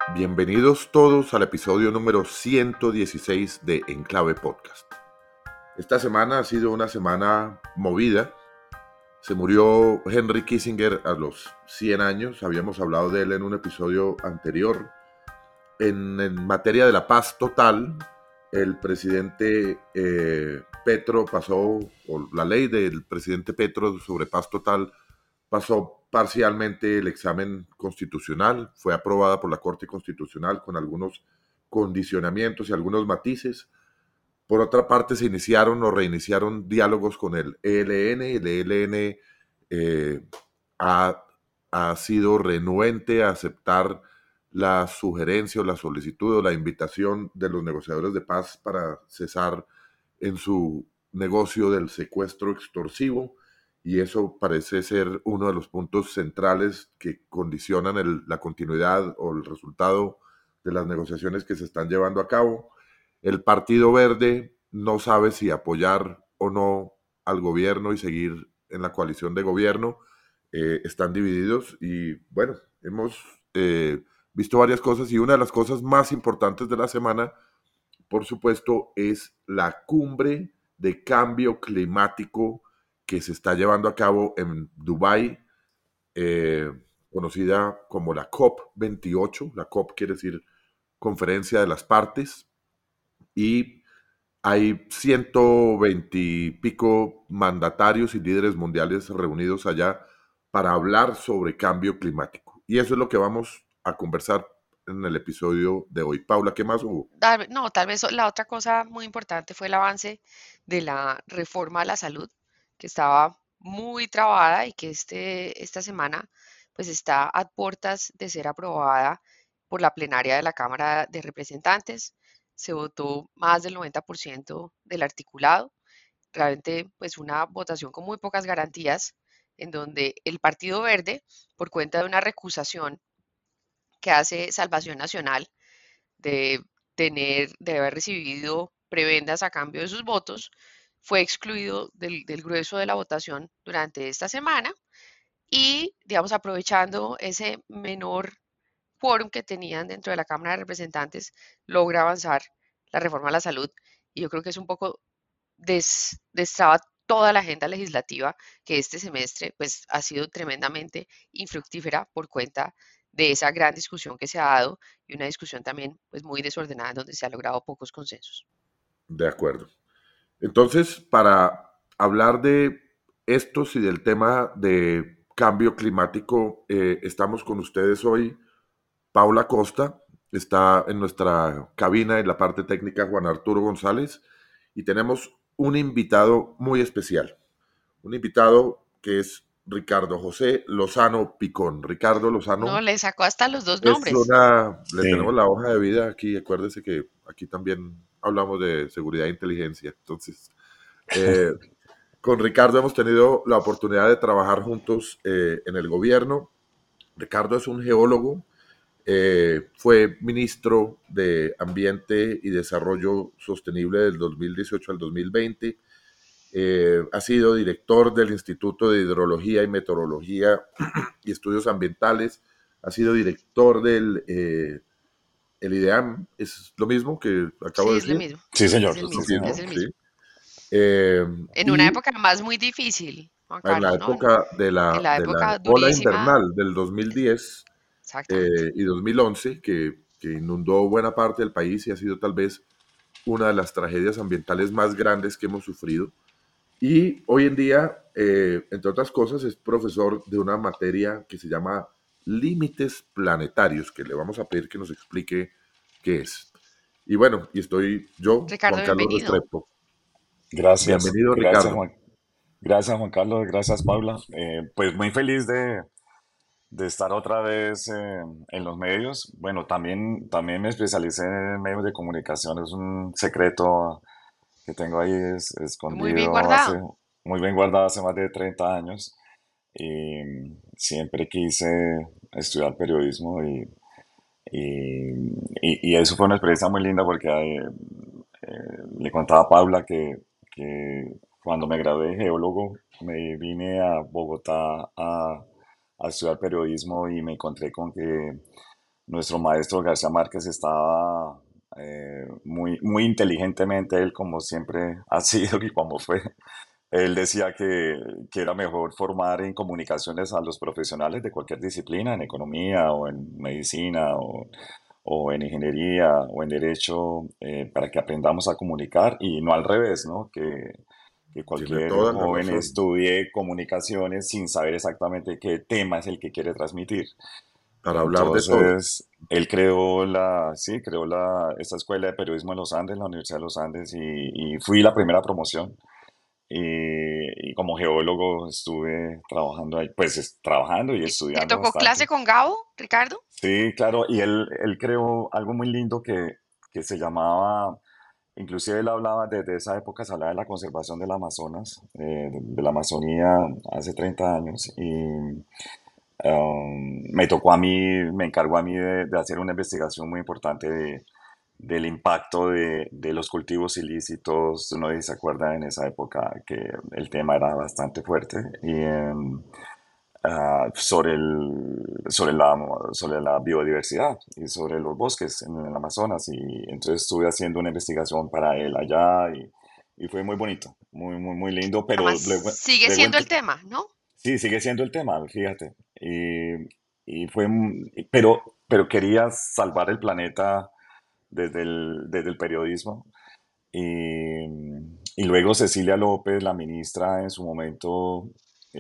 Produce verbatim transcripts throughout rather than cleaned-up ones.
Bienvenidos todos al episodio número ciento dieciséis de Enclave Podcast. Esta semana ha sido una semana movida. Se murió Henry Kissinger a los cien años. Habíamos hablado de él en un episodio anterior. En, en materia de la paz total, el presidente eh, Petro pasó, o la ley del presidente Petro sobre paz total pasó parcialmente el examen constitucional, fue aprobada por la Corte Constitucional con algunos condicionamientos y algunos matices. Por otra parte, se iniciaron o reiniciaron diálogos con el E L N. El E L N eh, ha, ha sido renuente a aceptar la sugerencia o la solicitud o la invitación de los negociadores de paz para cesar en su negocio del secuestro extorsivo, y eso parece ser uno de los puntos centrales que condicionan el, la continuidad o el resultado de las negociaciones que se están llevando a cabo. El Partido Verde no sabe si apoyar o no al gobierno y seguir en la coalición de gobierno. Eh, están divididos y bueno, hemos eh, visto varias cosas, y una de las cosas más importantes de la semana, por supuesto, es la cumbre de cambio climático que se está llevando a cabo en Dubái, eh, conocida como la COP veintiocho. La COP quiere decir Conferencia de las Partes, y hay ciento veinte y pico mandatarios y líderes mundiales reunidos allá para hablar sobre cambio climático. Y eso es lo que vamos a conversar en el episodio de hoy. Paula, ¿qué más hubo? Tal ve- no, tal vez la otra cosa muy importante fue el avance de la reforma a la salud, que estaba muy trabada y que este, esta semana pues está a puertas de ser aprobada por la plenaria de la Cámara de Representantes. Se votó más del noventa por ciento del articulado, realmente pues una votación con muy pocas garantías, en donde el Partido Verde, por cuenta de una recusación que hace Salvación Nacional, de tener, de haber recibido prebendas a cambio de sus votos, fue excluido del, del grueso de la votación durante esta semana y, digamos, aprovechando ese menor quórum que tenían dentro de la Cámara de Representantes, logra avanzar la reforma a la salud. Y yo creo que es un poco des, destraba toda la agenda legislativa que este semestre pues ha sido tremendamente infructífera por cuenta de esa gran discusión que se ha dado y una discusión también pues muy desordenada donde se ha logrado pocos consensos. De acuerdo. Entonces, para hablar de estos y del tema de cambio climático, eh, estamos con ustedes hoy. Paula Costa está en nuestra cabina, en la parte técnica Juan Arturo González, y tenemos un invitado muy especial, un invitado que es Ricardo José Lozano Picón. Ricardo No, Lozano le sacó hasta los dos es nombres. una, le tenemos Sí, la hoja de vida aquí. Acuérdese que aquí también hablamos de seguridad e inteligencia. Entonces, eh, con Ricardo hemos tenido la oportunidad de trabajar juntos eh, en el gobierno. Ricardo es un geólogo, eh, fue ministro de Ambiente y Desarrollo Sostenible del dos mil dieciocho al dos mil veinte. Eh, ha sido director del Instituto de Hidrología y Meteorología y Estudios Ambientales. Ha sido director del eh, el IDEAM. ¿Es lo mismo que acabo Sí, de es lo decir? mismo, sí, es señor, el sí, Lo mismo, es señor. mismo, el sí. mismo. Eh, En una y época más muy difícil, Juan en la Carlos, ¿no? época de En la, la de la época ola durísima, invernal del dos mil diez exactamente. eh, y dos mil once, que, que inundó buena parte del país y ha sido tal vez una de las tragedias ambientales más grandes que hemos sufrido. Y hoy en día, eh, entre otras cosas, es profesor de una materia que se llama Límites Planetarios, que le vamos a pedir que nos explique qué es. Y bueno, y estoy yo, Juan Ricardo, Carlos bienvenido. Restrepo. Gracias, Bienvenido, gracias Ricardo. Juan, gracias Juan Carlos, gracias Paula. Eh, pues muy feliz de, de estar otra vez eh, en los medios. Bueno, también, también me especialicé en medios de comunicación, es un secreto que tengo ahí es- Muy bien escondido hace, guardado. muy bien guardado hace más de treinta años. Y siempre quise estudiar periodismo y, y, y- y eso fue una experiencia muy linda porque eh, eh, le contaba a Paula que, que cuando me gradué de geólogo me vine a Bogotá a, a estudiar periodismo y me encontré con que nuestro maestro García Márquez estaba eh, muy, muy inteligentemente, él como siempre ha sido y como fue, él decía que, que era mejor formar en comunicaciones a los profesionales de cualquier disciplina, en economía o en medicina o, o en ingeniería o en derecho, eh, para que aprendamos a comunicar y no al revés, ¿no? Que, que Tiene cualquier toda la joven razón. estudie comunicaciones sin saber exactamente qué tema es el que quiere transmitir. Para hablar de todo. Entonces, él creó la, sí, creó la, esta escuela de periodismo en los Andes, la Universidad de los Andes, y, y fui la primera promoción. Y, y como geólogo estuve trabajando ahí, pues es- trabajando y ¿Te estudiando tocó bastante. clase con Gabo, Ricardo? Sí, claro, y él, él creó algo muy lindo que, que se llamaba, inclusive él hablaba desde esa época, se hablaba de la conservación del Amazonas, eh, de, de la Amazonía hace treinta años, y um, me tocó a mí, me encargó a mí de, de hacer una investigación muy importante de, del impacto de, de los cultivos ilícitos. No sé si se acuerda en esa época que el tema era bastante fuerte. Y, em, ah, sobre, el, sobre, la, sobre la biodiversidad y sobre los bosques en el Amazonas. Y entonces estuve haciendo una investigación para él allá y, y fue muy bonito, muy, muy, muy lindo, pero Además, luego, sigue luego siendo entré- el tema, ¿no? sí, sigue siendo el tema, fíjate. Y, y fue, m- pero, pero quería salvar el planeta desde el, desde el periodismo. Y, y luego Cecilia López, la ministra en su momento,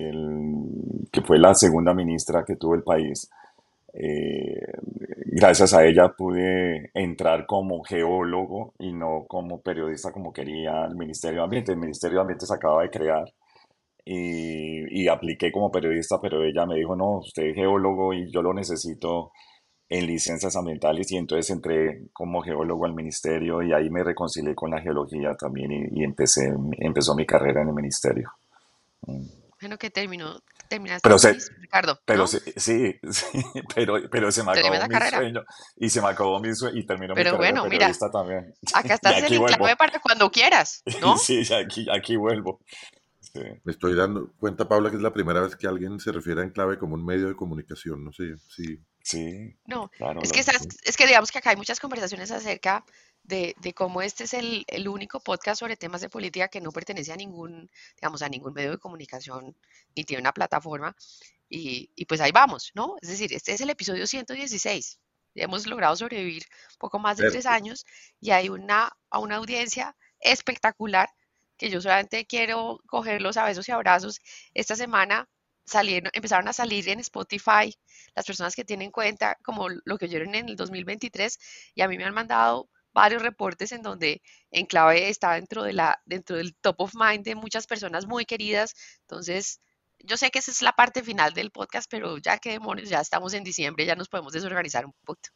el- que fue la segunda ministra que tuvo el país, eh, gracias a ella pude entrar como geólogo y no como periodista como quería el Ministerio de Ambiente. El Ministerio de Ambiente se acaba de crear y, y apliqué como periodista, pero ella me dijo, no, usted es geólogo y yo lo necesito en licencias ambientales y entonces entré como geólogo al ministerio y ahí me reconcilié con la geología también y, y empecé, empezó mi carrera en el ministerio. Mm. Bueno, que terminó, terminaste Pero, se, feliz, Ricardo, pero ¿no? se- sí, sí, pero, pero se me acabó Tremenda mi carrera. sueño y se me acabó mi sueño y terminó mi Pero carrera de bueno, mira, periodista también. acá Y estás en aquí Enclave vuelvo. para cuando quieras, ¿no? Sí, aquí, aquí vuelvo. Sí, Me estoy dando cuenta, Paula, que es la primera vez que alguien se refiere a Enclave como un medio de comunicación. No sé, sí. sí, No, claro. es que, Lo, sabes- es que digamos que acá hay muchas conversaciones acerca de, de cómo este es el, el único podcast sobre temas de política que no pertenece a ningún, digamos, a ningún medio de comunicación ni tiene una plataforma. Y, y pues ahí vamos, ¿no? Es decir, este es el episodio ciento dieciséis. Hemos logrado sobrevivir poco más de tres Verte. años y hay una, a una audiencia espectacular que yo solamente quiero cogerlos a besos y abrazos. Esta semana salieron, empezaron a salir en Spotify las personas que tienen cuenta como lo que oyeron en el dos mil veintitrés y a mí me han mandado varios reportes en donde Enclave está dentro de la, dentro del top of mind de muchas personas muy queridas. Entonces, yo sé que esa es la parte final del podcast, pero ya que demonios, ya estamos en diciembre, ya nos podemos desorganizar un poquito.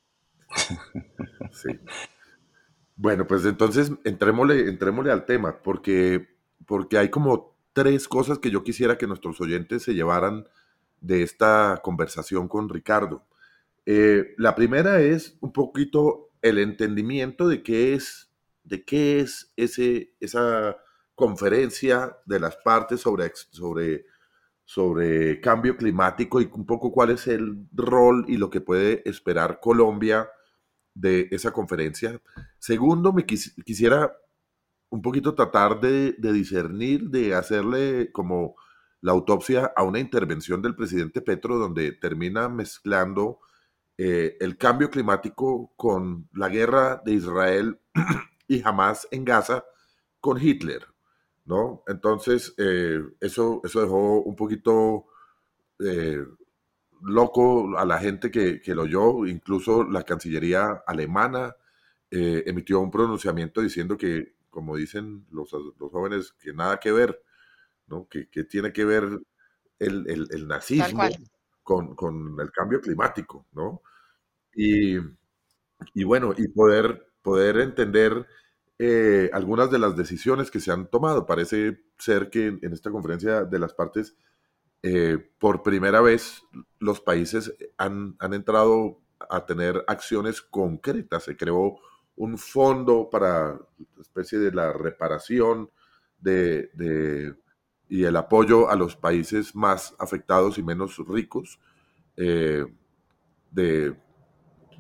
Sí. Bueno, pues entonces entrémosle, entrémosle al tema, porque, porque hay como tres cosas que yo quisiera que nuestros oyentes se llevaran de esta conversación con Ricardo. Eh, la primera es un poquito el entendimiento de qué es, de qué es ese, esa conferencia de las partes sobre, ex- sobre, sobre cambio climático y un poco cuál es el rol y lo que puede esperar Colombia de esa conferencia. Segundo, me quis- quisiera un poquito tratar de, de discernir, de hacerle como la autopsia a una intervención del presidente Petro donde termina mezclando eh, el cambio climático con la guerra de Israel y Hamas en Gaza con Hitler, ¿no? Entonces, eh, eso, eso dejó un poquito eh, loco a la gente que, que lo oyó, incluso la Cancillería alemana eh, emitió un pronunciamiento diciendo que, como dicen los, los jóvenes, que nada que ver, ¿no? Que, que tiene que ver el, el, el Tal cual. nazismo con, con, el cambio climático, ¿no? Y, y bueno, y poder, poder entender eh, algunas de las decisiones que se han tomado. Parece ser que en esta conferencia de las partes eh, por primera vez los países han, han entrado a tener acciones concretas. Se creó un fondo para especie de la reparación de, de, y el apoyo a los países más afectados y menos ricos eh, de,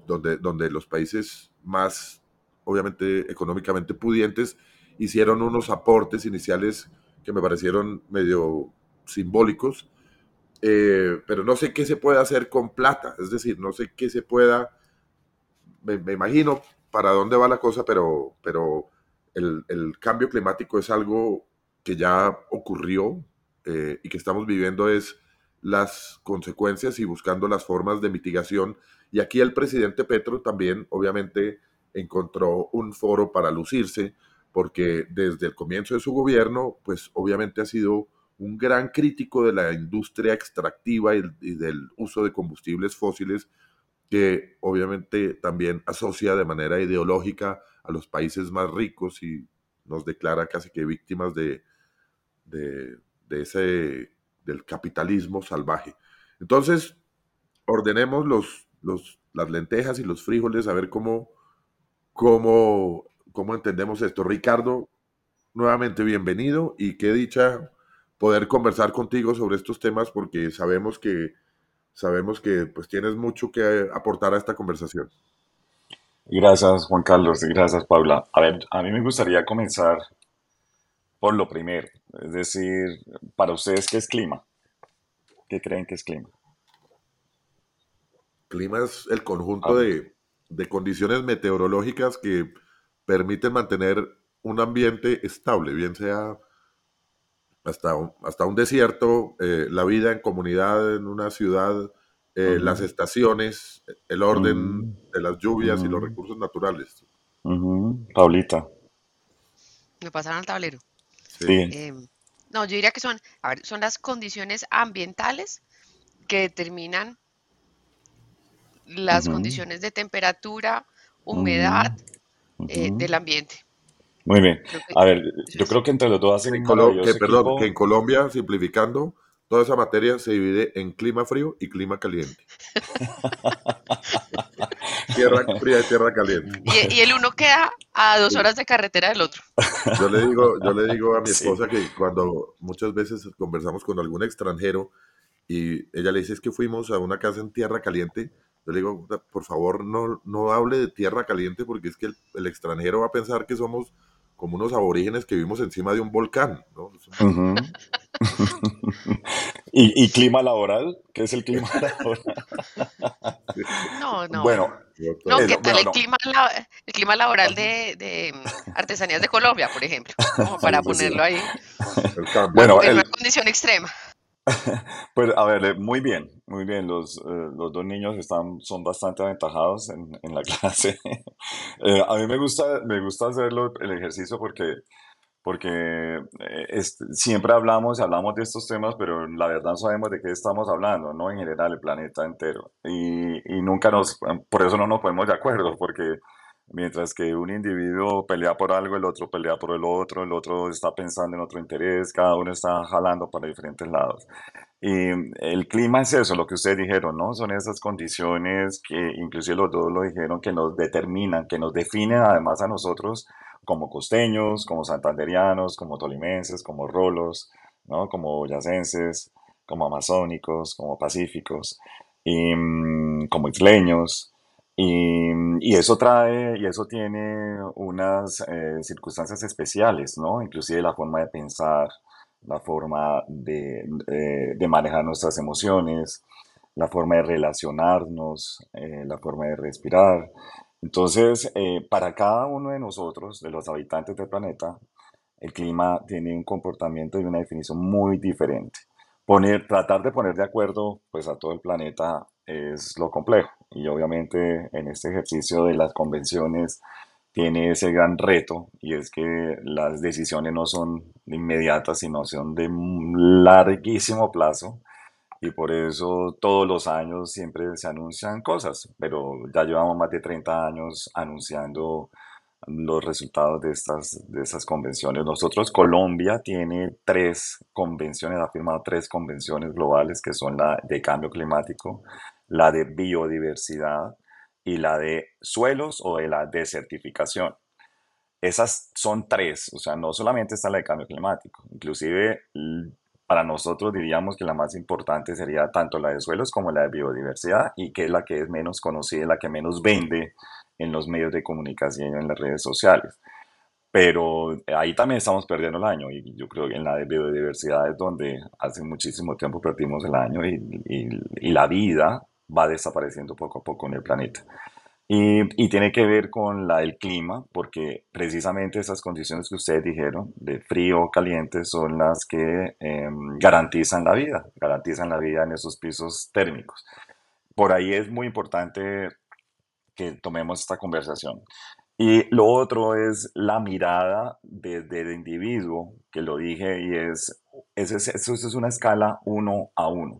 donde, donde los países más, obviamente, económicamente pudientes hicieron unos aportes iniciales que me parecieron medio simbólicos, eh, pero no sé qué se puede hacer con plata, es decir, no sé qué se pueda, me, me imagino para dónde va la cosa, pero, pero el, el cambio climático es algo que ya ocurrió, eh, y que estamos viviendo es las consecuencias y buscando las formas de mitigación. Y aquí el presidente Petro también, obviamente, encontró un foro para lucirse, porque desde el comienzo de su gobierno, pues obviamente ha sido un gran crítico de la industria extractiva y, y del uso de combustibles fósiles, que obviamente también asocia de manera ideológica a los países más ricos y nos declara casi que víctimas de, de, de ese, del capitalismo salvaje. Entonces, ordenemos los, los, las lentejas y los frijoles a ver cómo, cómo, cómo entendemos esto. Ricardo, nuevamente bienvenido y qué dicha poder conversar contigo sobre estos temas, porque sabemos que sabemos que pues tienes mucho que aportar a esta conversación. Gracias, Juan Carlos, y gracias, Paula. A ver, a mí me gustaría comenzar por lo primero, es decir, para ustedes, ¿qué es clima? ¿Qué creen que es clima? Clima es el A conjunto ver. de, de condiciones meteorológicas que permiten mantener un ambiente estable, bien sea hasta un, hasta un desierto, eh, la vida en comunidad en una ciudad, eh, las Ujú, estaciones, el orden ujú, de las lluvias y los ujú, recursos naturales. ujú. Paulita, Me pasaron al tablero. Sí. sí. Em, no, yo diría que son, a ver, son las condiciones ambientales que determinan las Ujú, condiciones de temperatura, humedad, ujú, eh, ujú. del ambiente. Muy bien. Creo que A ver, eso yo es. creo que entre los dos hacen Que, en un Colo- que, maravilloso perdón, que en equipo. Colombia, simplificando, toda esa materia se divide en clima frío y clima caliente. Tierra fría y tierra caliente. Y, y el uno queda a dos horas de carretera del otro. Yo le digo, yo le digo a mi Sí. esposa que cuando muchas veces conversamos con algún extranjero y ella le dice es que fuimos a una casa en tierra caliente, yo le digo, por favor, no, no hable de tierra caliente porque es que el, el extranjero va a pensar que somos como unos aborígenes que vivimos encima de un volcán, ¿no? Ujú. ¿Y, y clima laboral? ¿Qué es el clima laboral? No, no. Bueno, No, es- ¿qué Otro, tal bueno, el no. clima, la- el clima laboral Ajá. de, de, mm, Artesanías de Colombia, por ejemplo? Como sí, para sí, sí, ponerlo ahí el cambio, a- Bueno, ¿no? en una el, condición extrema. pues a ver, eh, muy bien, muy bien. Los, eh, los dos niños están, son bastante aventajados en, en la clase. Eh, a mí me gusta, me gusta hacerlo, el ejercicio, porque porque eh, es- siempre hablamos y hablamos de estos temas, pero la verdad no sabemos de qué estamos hablando, ¿no? En general, el planeta entero. Y, y nunca nos, por eso no nos ponemos de acuerdo, porque mientras que un individuo pelea por algo, el otro pelea por el otro, el otro está pensando en otro interés, cada uno está jalando para diferentes lados. Y el clima es eso, lo que ustedes dijeron, ¿no? Son esas condiciones que inclusive los dos lo dijeron, que nos determinan, que nos definen además a nosotros como costeños, como santanderianos, como tolimenses, como rolos, ¿no? Como boyacenses, como amazónicos, como pacíficos, y, mm, como isleños. Y, y eso trae, y eso tiene unas eh, circunstancias especiales, ¿no? Inclusive la forma de pensar, la forma de, eh, de manejar nuestras emociones, la forma de relacionarnos, eh, la forma de respirar. Entonces, eh, para cada uno de nosotros, de los habitantes del planeta, el clima tiene un comportamiento y una definición muy diferente. Poner, tratar de poner de acuerdo pues, a todo el planeta es lo complejo. Y obviamente en este ejercicio de las convenciones tiene ese gran reto y es que las decisiones no son inmediatas, sino son de un larguísimo plazo y por eso todos los años siempre se anuncian cosas, pero ya llevamos más de treinta años anunciando los resultados de estas, de estas convenciones. Nosotros, Colombia tiene tres convenciones, ha firmado tres convenciones globales que son la de cambio climático, la de biodiversidad y la de suelos o de la desertificación. Esas son tres, o sea, no solamente está la de cambio climático, inclusive para nosotros diríamos que la más importante sería tanto la de suelos como la de biodiversidad y que es la que es menos conocida, la que menos vende en los medios de comunicación y en las redes sociales. Pero ahí también estamos perdiendo el año y yo creo que en la de biodiversidad es donde hace muchísimo tiempo perdimos el año y, y- y la vida va desapareciendo poco a poco en el planeta. Y, y tiene que ver con la del clima, porque precisamente esas condiciones que ustedes dijeron, de frío o caliente, son las que em, garantizan la vida, garantizan la vida en esos pisos térmicos. Por ahí es muy importante que tomemos esta conversación. Y lo otro es la mirada desde el individuo, que lo dije, y es, es, es- eso es una escala uno a uno.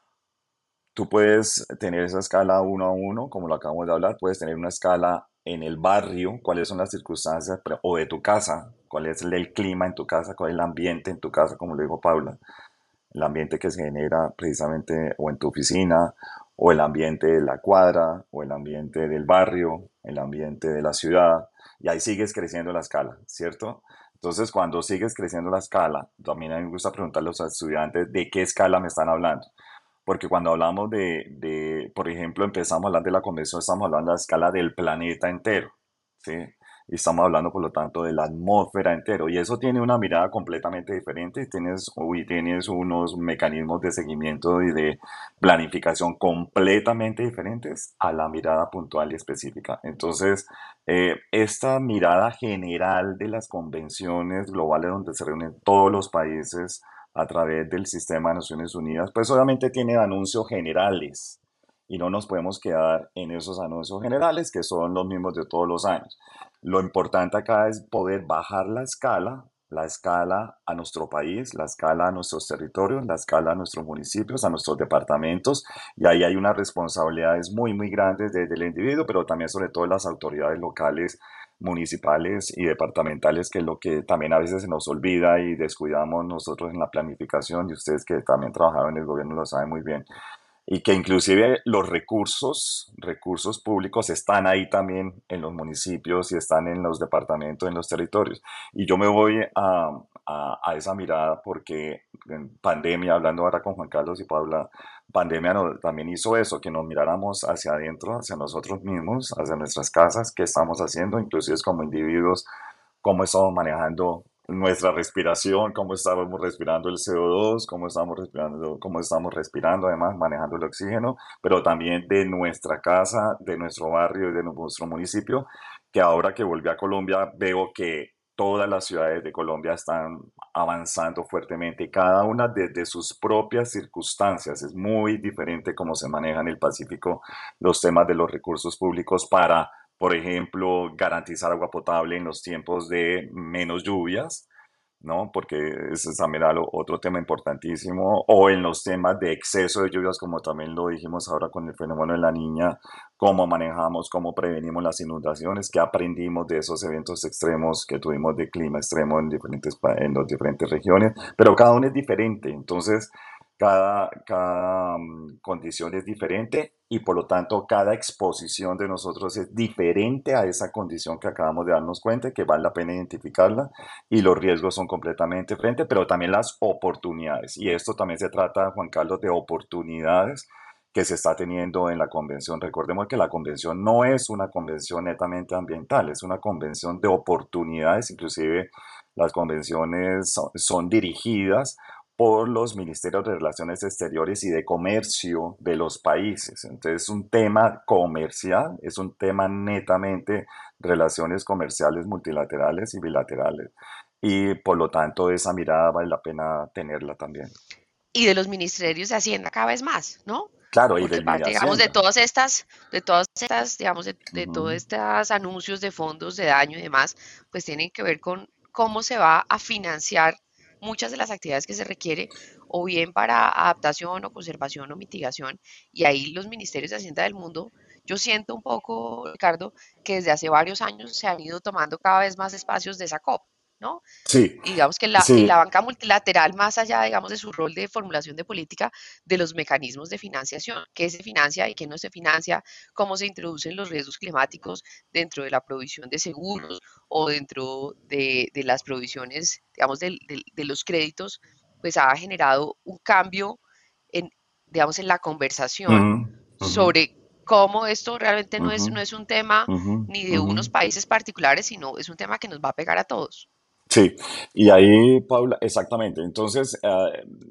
Tú puedes tener esa escala uno a uno, como lo acabamos de hablar, puedes tener una escala en el barrio, cuáles son las circunstancias, pero- o de tu casa, cuál es el, el clima en tu casa, cuál es el ambiente en tu casa, como lo dijo Paula, el ambiente que se genera precisamente o en tu oficina, o el ambiente de la cuadra, o el ambiente del barrio, el ambiente de la ciudad, y ahí sigues creciendo la escala, ¿cierto? Entonces, cuando sigues creciendo la escala, también a mí me gusta preguntarle a los estudiantes de qué escala me están hablando. Porque cuando hablamos de, de, por ejemplo, empezamos a hablar de la convención, estamos hablando de la escala del planeta entero, ¿sí? Y estamos hablando, por lo tanto, de la atmósfera entero. Y eso tiene una mirada completamente diferente. Y tienes, uy, tienes unos mecanismos de seguimiento y de planificación completamente diferentes a la mirada puntual y específica. Entonces, eh, esta mirada general de las convenciones globales donde se reúnen todos los países a través del sistema de Naciones Unidas, pues obviamente tiene anuncios generales y no nos podemos quedar en esos anuncios generales que son los mismos de todos los años. Lo importante acá es poder bajar la escala, la escala a nuestro país, la escala a nuestros territorios, la escala a nuestros municipios, a nuestros departamentos, y ahí hay unas responsabilidades muy, muy grandes desde el individuo, pero también sobre todo las autoridades locales, municipales y departamentales, que es lo que también a veces se nos olvida y descuidamos nosotros en la planificación, y ustedes que también trabajaron en el gobierno lo saben muy bien, y que inclusive los recursos, recursos públicos están ahí también en los municipios y están en los departamentos, en los territorios. Y yo me voy a, a, a esa mirada porque en pandemia, hablando ahora con Juan Carlos y Paula, pandemia no- también hizo eso, que nos miráramos hacia adentro, hacia nosotros mismos, hacia nuestras casas, qué estamos haciendo, inclusive como individuos, cómo estamos manejando nuestra respiración, cómo estamos respirando el C O dos, cómo estamos respirando, cómo estamos respirando, además manejando el oxígeno, pero también de nuestra casa, de nuestro barrio y de nuestro municipio, que ahora que volví a Colombia veo que todas las ciudades de Colombia están avanzando fuertemente, cada una desde sus propias circunstancias. Es muy diferente cómo se maneja en el Pacífico los temas de los recursos públicos para, por ejemplo, garantizar agua potable en los tiempos de menos lluvias, ¿no? Porque ese es también algo- otro tema importantísimo, o en los temas de exceso de lluvias, como también lo dijimos ahora con el fenómeno de la niña, cómo manejamos, cómo prevenimos las inundaciones, qué aprendimos de esos eventos extremos que tuvimos de clima extremo en diferentes, pa- en las diferentes regiones, pero cada uno es diferente, entonces cada, cada mm, condición es diferente y por lo tanto cada exposición de nosotros es diferente a esa condición que acabamos de darnos cuenta y que vale la pena identificarla, y los riesgos son completamente diferentes, pero también las oportunidades. Y esto también se trata, Juan Carlos, de oportunidades que se está teniendo en la convención. Recordemos que la convención no es una convención netamente ambiental, es una convención de oportunidades, inclusive las convenciones son, son dirigidas por los ministerios de Relaciones Exteriores y de Comercio de los países. Entonces es un tema comercial, es un tema netamente relaciones comerciales multilaterales y bilaterales. Y por lo tanto esa mirada vale la pena tenerla también. Y de los ministerios de Hacienda cada vez más, ¿no? Claro, y Porque del Mini parte, digamos, de Hacienda. todas estas, de todas estas, digamos, de, de todos Ujú. estos anuncios de fondos de daño y demás, pues tienen que ver con cómo se va a financiar muchas de las actividades que se requiere, o bien para adaptación o conservación o mitigación. Y ahí los ministerios de Hacienda del mundo, yo siento un poco, Ricardo, que desde hace varios años se han ido tomando cada vez más espacios de esa COP, ¿no? Sí, Y digamos que la, sí, la banca multilateral, más allá, digamos, de su rol de formulación de política, de los mecanismos de financiación, qué se financia y qué no se financia, cómo se introducen los riesgos climáticos dentro de la provisión de seguros o dentro de, de las provisiones, digamos, del- del- de los créditos pues ha generado un cambio en, digamos, en la conversación Ujú, ujú, sobre cómo esto realmente no es, ujú, no es un tema ujú, ni de ujú. unos países particulares, sino es un tema que nos va a pegar a todos. Sí, y ahí, Paula, exactamente. Entonces, ah,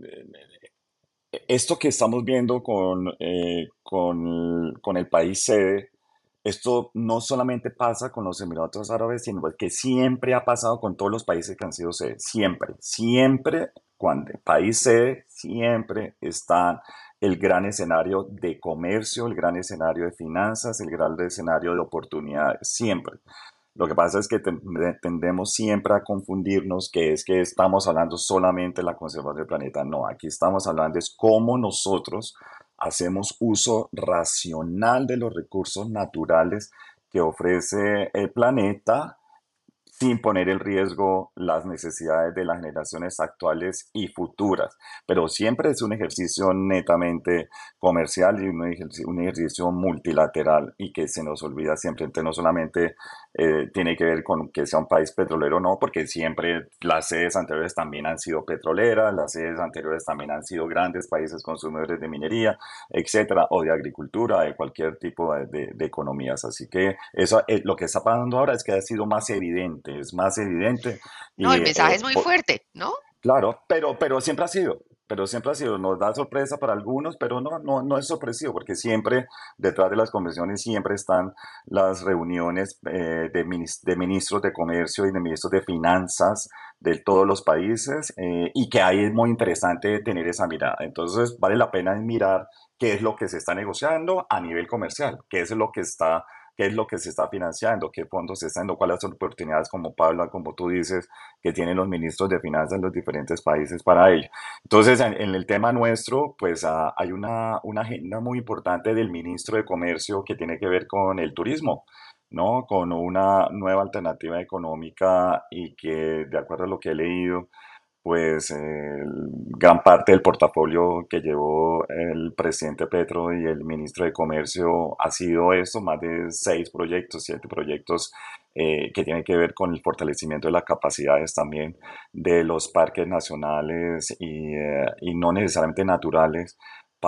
esto que estamos viendo con, eh, con, con el país sede, esto no solamente pasa con los Emiratos Árabes, sino que siempre ha pasado con todos los países que han sido sede. Siempre, siempre, cuando el país sede, siempre está el gran escenario de comercio, el gran escenario de finanzas, el gran escenario de oportunidades, siempre. Lo que pasa es que ten- tendemos siempre a confundirnos que es que estamos hablando solamente de la conservación del planeta. No, aquí estamos hablando es cómo nosotros hacemos uso racional de los recursos naturales que ofrece el planeta sin poner en riesgo las necesidades de las generaciones actuales y futuras. Pero siempre es un ejercicio netamente comercial y un ejercicio, un ejercicio multilateral y que se nos olvida siempre. Entonces, no solamente eh, tiene que ver con que sea un país petrolero o no, porque siempre las sedes anteriores también han sido petroleras, las sedes anteriores también han sido grandes países consumidores de minería, etcétera, o de agricultura, de cualquier tipo de, de- de economías. Así que eso, eh, lo que está pasando ahora es que ha sido más evidente, es más evidente No, y el mensaje eh, es muy po- fuerte, ¿no? claro, pero, pero siempre ha sido, pero siempre ha sido, nos da sorpresa para algunos, pero no, no, no es sorpresivo, porque siempre detrás de las convenciones siempre están las reuniones eh, de, minis- de ministros de comercio y de ministros de finanzas de todos los países, eh, y que ahí es muy interesante tener esa mirada. Entonces vale la pena mirar qué es lo que se está negociando a nivel comercial, qué es lo que está, qué es lo que se está financiando, qué fondos se están dando, cuáles son las oportunidades, como Pablo, como tú dices, que tienen los ministros de finanzas en los diferentes países para ello. Entonces, en, en el tema nuestro, pues ah, hay una, una agenda muy importante del ministro de Comercio que tiene que ver con el turismo, ¿no? Con una nueva alternativa económica y que, de acuerdo a lo que he leído, pues eh, gran parte del portafolio que llevó el presidente Petro y el ministro de Comercio ha sido esto, más de seis proyectos, siete proyectos eh, que tienen que ver con el fortalecimiento de las capacidades también de los parques nacionales y, eh, y no necesariamente naturales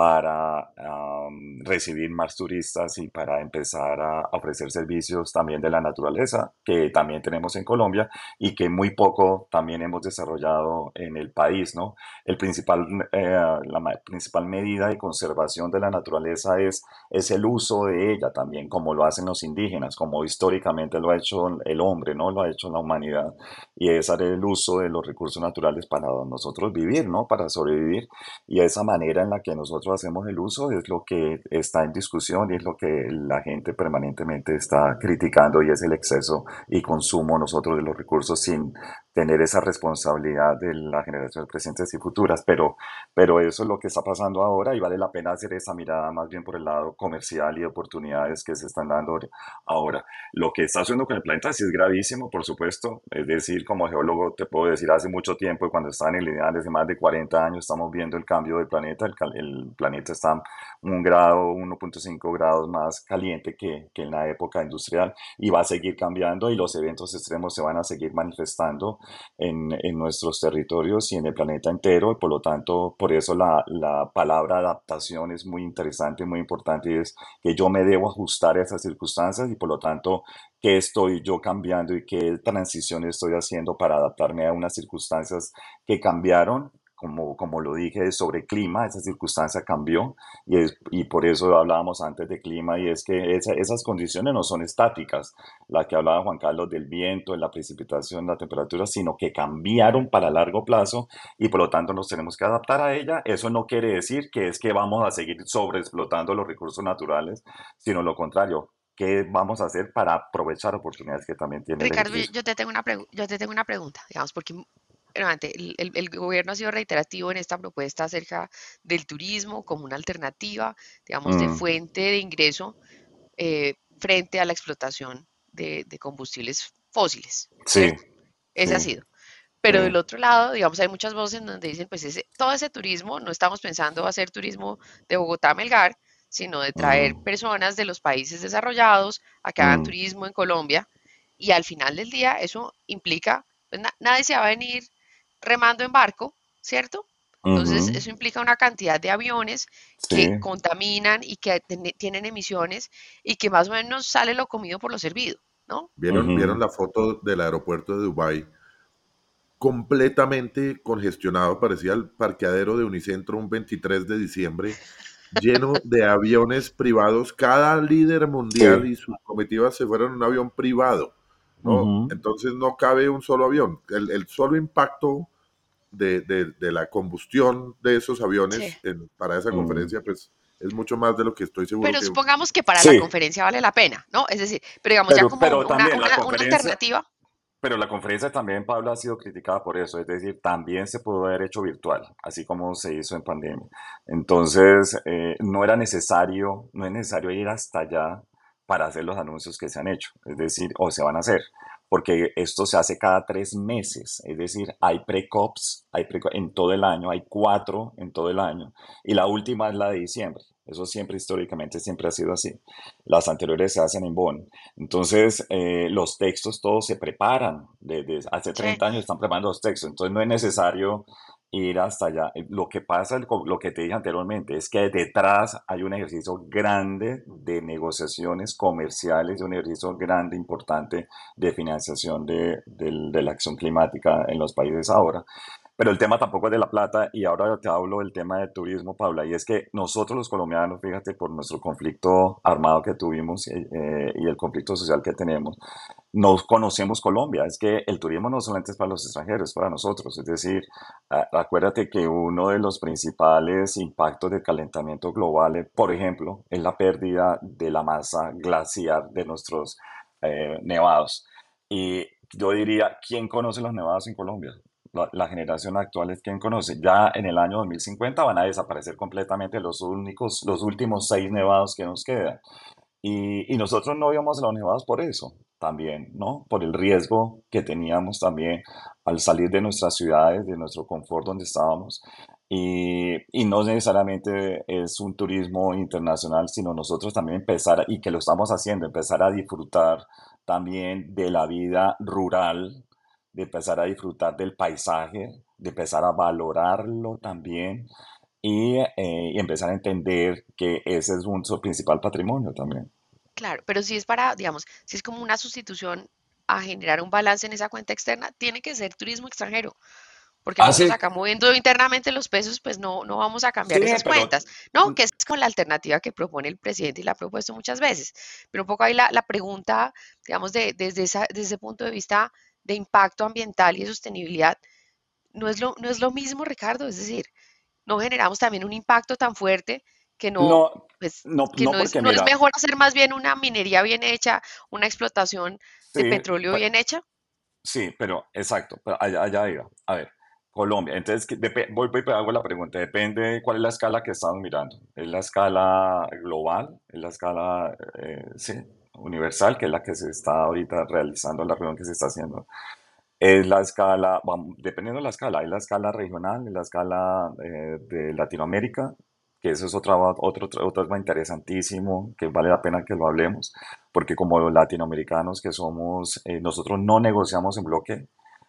para am, recibir más turistas y para empezar a ofrecer servicios también de la naturaleza que también tenemos en Colombia y que muy poco también hemos desarrollado en el país, ¿no? El principal, eh, la ma- principal medida de conservación de la naturaleza es, es el uso de ella también, como lo hacen los indígenas, como históricamente lo ha hecho el hombre, ¿no? Lo ha hecho la humanidad, y es hacer el uso de los recursos naturales para nosotros vivir, ¿no? Para sobrevivir, y esa manera en la que nosotros hacemos el uso es lo que está en discusión y es lo que la gente permanentemente está criticando, y es el exceso y consumo nosotros de los recursos sin tener esa responsabilidad de las generaciones presentes y futuras. Pero, pero eso es lo que está pasando ahora y vale la pena hacer esa mirada más bien por el lado comercial y de oportunidades que se están dando ahora. Lo que está haciendo con el planeta sí es gravísimo, por supuesto. Es decir, como geólogo te puedo decir hace mucho tiempo, y cuando estaba en el ideal desde más de cuarenta años, estamos viendo el cambio del planeta. El, cal- el planeta está un grado, uno punto cinco grados más caliente que, que en la época industrial, y va a seguir cambiando, y los eventos extremos se van a seguir manifestando en, en nuestros territorios y en el planeta entero. Y por lo tanto, por eso la, la palabra adaptación es muy interesante, muy importante, y es que yo me debo ajustar a esas circunstancias, y por lo tanto, qué estoy yo cambiando y qué transición estoy haciendo para adaptarme a unas circunstancias que cambiaron. Como, como lo dije sobre clima, esa circunstancia cambió, y, es- y por eso hablábamos antes de clima, y es que esa- esas condiciones no son estáticas, la que hablaba Juan Carlos del viento, de la precipitación, la temperatura, sino que cambiaron para largo plazo, y por lo tanto nos tenemos que adaptar a ella. Eso no quiere decir que es que vamos a seguir sobreexplotando los recursos naturales, sino lo contrario. ¿Qué vamos a hacer para aprovechar oportunidades que también tiene el Ricardo, yo ejercicio? yo te tengo una pregu- yo te tengo una pregunta, digamos, porque nuevamente, el, el- el gobierno ha sido reiterativo en esta propuesta acerca del turismo como una alternativa, digamos, de Mm, fuente de ingreso eh, frente a la explotación de, de combustibles fósiles, sí, ¿cierto? Ese ha sí, sido. sí. Pero del otro lado, digamos, hay muchas voces en donde dicen, pues ese, todo ese turismo, no estamos pensando hacer turismo de Bogotá a Melgar, sino de traer Mm, personas de los países desarrollados a que hagan mm, turismo en Colombia. Y al final del día, eso implica, pues na- nadie se va a venir remando en barco, ¿cierto? Entonces, Ujú. eso implica una cantidad de aviones Sí. que contaminan y que ten- tienen emisiones y que más o menos sale lo comido por lo servido, ¿no? ¿Vieron, vieron Ujú. la foto del aeropuerto de Dubái? Completamente congestionado, parecía el parqueadero de Unicentro un veintitrés de diciembre, lleno de aviones privados. Cada líder mundial Sí. y sus comitivas se fueron en un avión privado, ¿no? Ujú. Entonces no cabe un solo avión. El, el solo impacto de, de- de la combustión de esos Sí. aviones en- para esa Mm. conferencia, pues es mucho más de lo que estoy seguro Pero que... supongamos que para la Sí, conferencia vale la pena, ¿no? Es decir, pero digamos ya pero, como un- pero una, también la una, una conferencia, alternativa, pero la conferencia también, Pablo, ha sido criticada por eso, es decir, también se pudo haber hecho virtual, así como se hizo en pandemia. Entonces, eh, no era necesario, no es necesario ir hasta allá para hacer los anuncios que se han hecho, es decir, o se van a hacer, porque esto se hace cada tres meses, es decir, hay pre-COPs, hay pre en todo el año, hay cuatro en todo el año, y la última es la de diciembre. Eso siempre históricamente siempre ha sido así. Las anteriores se hacen en Bonn. Entonces, eh, los textos todos se preparan. Desde hace sí, treinta años están preparando los textos. Entonces, no es necesario ir hasta allá. Eh, Lo que pasa, co- lo que te dije anteriormente, es que detrás hay un ejercicio grande de negociaciones comerciales, un ejercicio grande, importante de financiación de, del- de la acción climática en los países ahora. Pero el tema tampoco es de la plata y ahora te hablo del tema de turismo, Paula, y es que nosotros los colombianos, fíjate, por nuestro conflicto armado que tuvimos eh, eh, y el conflicto social que tenemos, no conocemos Colombia. Es que el turismo no solamente es para los extranjeros, es para nosotros. Es decir, a- acuérdate que uno de los principales impactos del calentamiento global, eh, por ejemplo, es la pérdida de la masa glaciar de nuestros eh, nevados. Y yo diría, ¿quién conoce los nevados en Colombia? La, la generación actual es quien conoce. Ya en el año dos mil cincuenta van a desaparecer completamente los únicos, los últimos seis nevados que nos quedan. Y, y nosotros no íbamos a los nevados por eso, también, ¿no? Por el riesgo que teníamos también al salir de nuestras ciudades, de nuestro confort donde estábamos. Y, y no necesariamente es un turismo internacional, sino nosotros también empezar, a- y que lo estamos haciendo, empezar a disfrutar también de la vida rural, de empezar a disfrutar del paisaje, de empezar a valorarlo también y, eh, y empezar a entender que ese es un su principal patrimonio también. claro, pero si es para, digamos, si es como una sustitución a generar un balance en esa cuenta externa, tiene que ser turismo extranjero, porque Ah, nosotros sí, acá moviendo internamente los pesos, pues no, no vamos a cambiar sí, esas pero cuentas, ¿no? Que es como la alternativa que propone el presidente y la ha propuesto muchas veces. Pero un poco ahí la, la pregunta, digamos, de, desde esa, desde ese punto de vista de impacto ambiental y de sostenibilidad, no es lo, no es lo mismo, Ricardo, es decir, no generamos también un impacto tan fuerte que no, no, pues, no, que no no es, porque no es mira, mejor hacer más bien una minería bien hecha, una explotación de sí, petróleo pe- bien hecha. sí, pero exacto, pero allá, allá iba. A ver, Colombia, entonces que depe- voy, voy, hago la pregunta, depende de cuál es la escala que estamos mirando. ¿Es la escala global? ¿Es la escala, eh, sí, universal, que es la que se está ahorita realizando, la reunión que se está haciendo? Es la escala, vamos, dependiendo de la escala, hay la escala regional, es la escala eh, de Latinoamérica, que eso es otra, otro, otro otro tema interesantísimo, que vale la pena que lo hablemos, porque como los latinoamericanos que somos, eh, nosotros no negociamos en bloque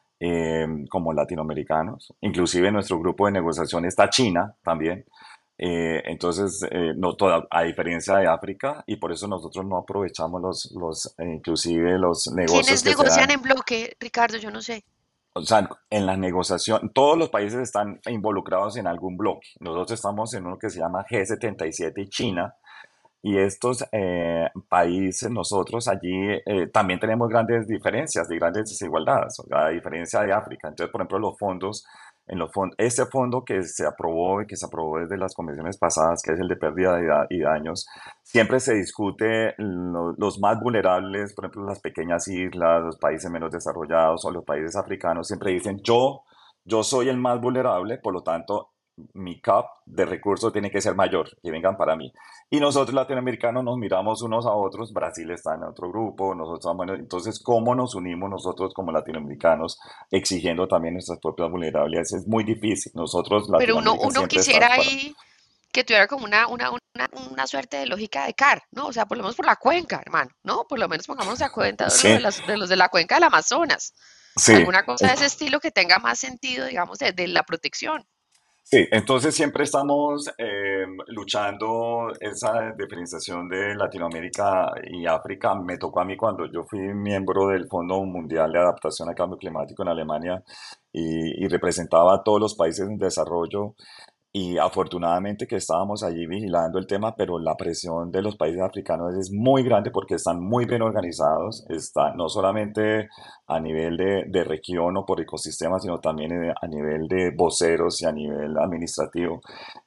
eh, como latinoamericanos, inclusive en nuestro grupo de negociación está China también, eh, entonces, eh, no toda, a diferencia de África, y por eso nosotros no aprovechamos los, los, eh, inclusive los negocios ¿Quiénes que se negocian dan. en bloque, Ricardo? Yo no sé. O sea, en la negociación, todos los países están involucrados en algún bloque. Nosotros estamos en uno que se llama G setenta y siete y China, y estos eh, países, nosotros allí eh, también tenemos grandes diferencias y grandes desigualdades, o sea, a diferencia de África. Entonces, por ejemplo, los fondos, en los fondos, este fondo que se aprobó y que se aprobó desde las convenciones pasadas, que es el de pérdida de da- y daños, siempre se discute lo- los más vulnerables, por ejemplo, las pequeñas islas, los países menos desarrollados o los países africanos, siempre dicen, yo, yo soy el más vulnerable, por lo tanto, mi cap de recursos tiene que ser mayor, que vengan para mí. Y nosotros latinoamericanos nos miramos unos a otros, Brasil está en otro grupo, nosotros estamos en- entonces, ¿cómo nos unimos nosotros como latinoamericanos exigiendo también nuestras propias vulnerabilidades? Es muy difícil. Nosotros, Pero uno, Latinoamérica, uno siempre quisiera estamos para... ahí que tuviera como una, una, una, una suerte de lógica de C A R, ¿no? O sea, por lo menos por la cuenca, hermano, ¿no? Por lo menos pongámonos a cuenta de, lo de, Sí, las, de los de la cuenca del Amazonas. sí. Alguna cosa Es- de ese estilo que tenga más sentido, digamos, de, de la protección. Sí, entonces siempre estamos eh, luchando esa diferenciación de Latinoamérica y África. Me tocó a mí cuando yo fui miembro del Fondo Mundial de Adaptación al Cambio Climático en Alemania y, y representaba a todos los países en desarrollo. Y afortunadamente que estábamos allí vigilando el tema, pero la presión de los países africanos es muy grande porque están muy bien organizados, está, no solamente a nivel de, de región o por ecosistema, sino también eh, a nivel de voceros y a nivel administrativo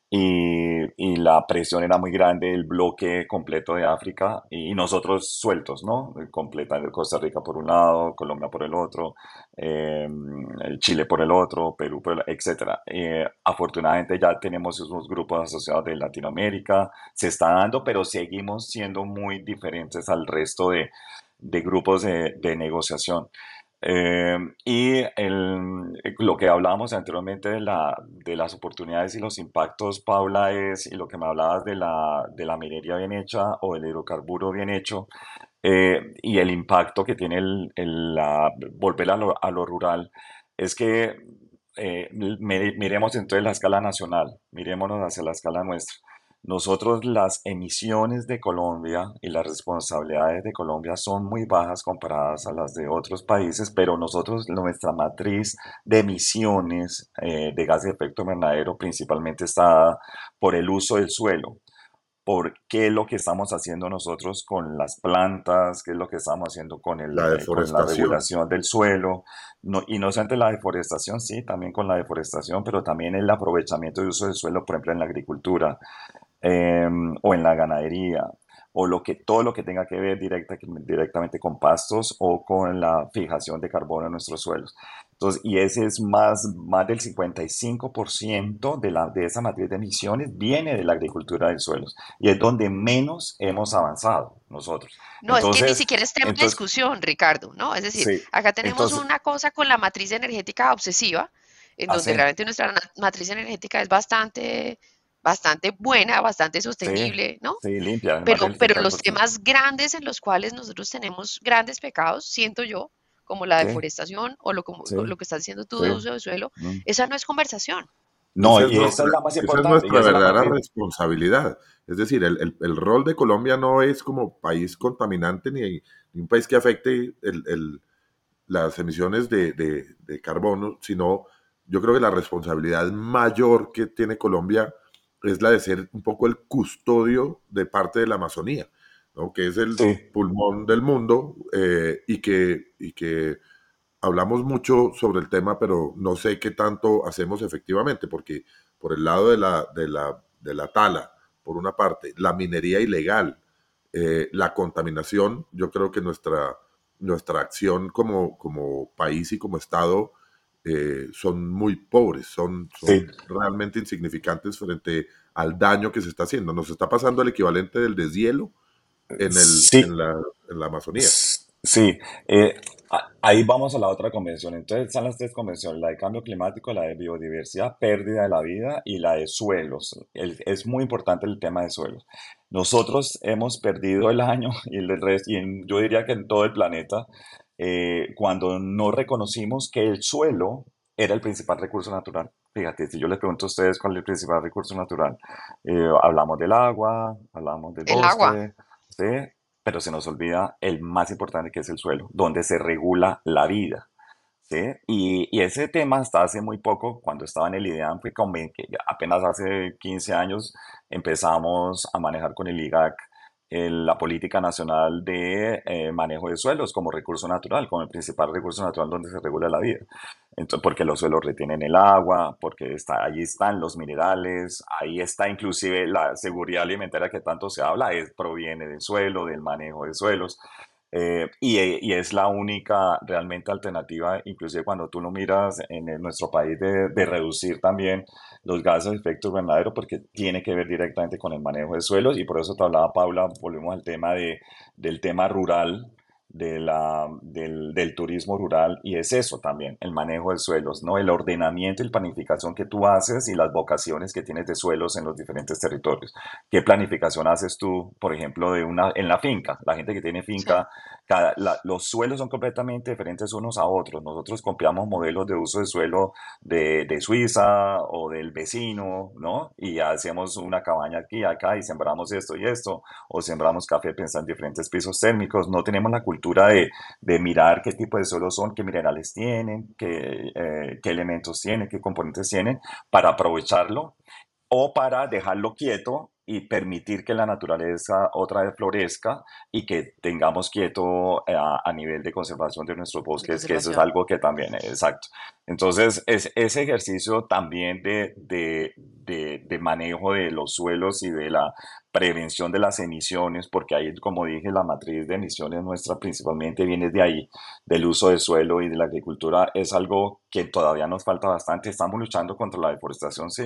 y, y la presión era muy grande, el bloque completo de África y nosotros sueltos, ¿no? Completa Costa Rica por un lado, Colombia por el otro, eh, el Chile por el otro, Perú por el, etcétera. Eh, afortunadamente ya tenemos esos grupos asociados de Latinoamérica, se está dando, pero seguimos siendo muy diferentes al resto de, de grupos de, de negociación. Eh, y el- lo que hablábamos anteriormente de, la, de las oportunidades y los impactos, Paula, es, y lo que me hablabas de la, de la minería bien hecha o el hidrocarburo bien hecho, eh, y el impacto que tiene el, el, la- volver a lo, a lo rural, es que eh, mi- miremos entonces la escala nacional, mirémonos hacia la escala nuestra. Nosotros las emisiones de Colombia y las responsabilidades de Colombia son muy bajas comparadas a las de otros países, pero nosotros, nuestra matriz de emisiones eh, de gases de efecto invernadero principalmente está dada por el uso del suelo, por qué es lo que estamos haciendo nosotros con las plantas, qué es lo que estamos haciendo con, el, La eh, con la deforestación. regulación del suelo, no, y no solamente la deforestación, sí, también con la deforestación, pero también el aprovechamiento y uso del suelo, por ejemplo, en la agricultura eh, o en la ganadería, o lo que, todo lo que tenga que ver directa, directamente con pastos o con la fijación de carbono en nuestros suelos. Entonces, y ese es más, más del cincuenta y cinco por ciento de, la, de esa matriz de emisiones viene de la agricultura de suelos y es donde menos hemos avanzado nosotros. No, es que ni Entonces, siquiera es tema de entonces, discusión, Ricardo, ¿no? Es decir, sí, acá tenemos entonces, una cosa con la matriz energética obsesiva, en donde así, realmente nuestra na- matriz energética es bastante, bastante buena, bastante sí, sostenible, ¿no? sí, limpia, además Pero, del pero setenta los por ciento. temas grandes en los cuales nosotros tenemos grandes pecados, siento yo, como la Sí, deforestación o lo, como, sí, lo que estás diciendo tú sí. de uso de suelo, Mm. esa no es conversación. No, Esa es y esa nuestra, es la más esa es importante y nuestra esa es la verdadera matriz. responsabilidad. Es decir, el, el- el rol de Colombia no es como país contaminante ni, ni un país que afecte el, el- las emisiones de, de- de carbono, sino yo creo que la responsabilidad mayor que tiene Colombia es la de ser un poco el custodio de parte de la Amazonía, ¿no? Que es el Sí, pulmón del mundo eh, y que, y que hablamos mucho sobre el tema, pero no sé qué tanto hacemos efectivamente, porque por el lado de la, de la, de la tala, por una parte, la minería ilegal, eh, la contaminación, yo creo que nuestra, nuestra acción como, como país y como Estado eh, son muy pobres, son, sí, son realmente insignificantes frente al daño que se está haciendo. Nos está pasando el equivalente del deshielo en, el, sí, en, la, en la Amazonía. s- sí. Eh, a- ahí vamos a la otra convención. Entonces están las tres convenciones, la de cambio climático, la de biodiversidad, pérdida de la vida y la de suelos. El- es muy importante el tema de suelos. Nosotros hemos perdido el año y el del resto, y en- yo diría que en todo el planeta, eh, cuando no reconocimos que el suelo era el principal recurso natural. Fíjate, si yo les pregunto a ustedes cuál es el principal recurso natural, eh, hablamos del agua, hablamos del El agua. bosque, ¿sí? Pero se nos olvida el más importante que es el suelo, donde se regula la vida. ¿Sí? Y, y ese tema hasta hace muy poco, cuando estaba en el IDEAM, fue como que apenas hace quince años empezamos a manejar con el IGAC el- la política nacional de eh, manejo de suelos como recurso natural, como el principal recurso natural donde se regula la vida. Entonces, porque los suelos retienen el agua, porque está, allí están los minerales, ahí está inclusive la seguridad alimentaria que tanto se habla, es, proviene del suelo, del manejo de suelos. Eh, y, y es la única realmente alternativa, inclusive cuando tú lo miras en el- nuestro país, de, de reducir también los gases de efecto invernadero, porque tiene que ver directamente con el manejo de suelos. Y por eso te hablaba, Paula, volvemos al tema de, del tema rural, de la, del, del turismo rural y es eso también, el manejo de suelos, ¿no? El ordenamiento y planificación que tú haces y las vocaciones que tienes de suelos en los diferentes territorios. ¿Qué planificación haces tú, por ejemplo, de una, en la finca? La gente que tiene Sí, finca, cada, la- los suelos son completamente diferentes unos a otros. Nosotros copiamos modelos de uso de suelo de, de Suiza o del vecino, ¿no? Y hacemos una cabaña aquí y acá y sembramos esto y esto, o sembramos café pensando en diferentes pisos térmicos. No tenemos la cultura de, de mirar qué tipo de suelos son, qué minerales tienen, qué, eh, qué elementos tienen, qué componentes tienen, para aprovecharlo o para dejarlo quieto y permitir que la naturaleza otra vez florezca y que tengamos quieto eh, a, a nivel de conservación de nuestros de bosques, que eso es conservación. algo que también es exacto. Entonces, es, ese ejercicio también de, de, de, de manejo de los suelos y de la prevención de las emisiones, porque ahí, como dije, la matriz de emisiones nuestra principalmente viene de ahí, del uso del suelo y de la agricultura, es algo que todavía nos falta bastante. Estamos luchando contra la deforestación, sí,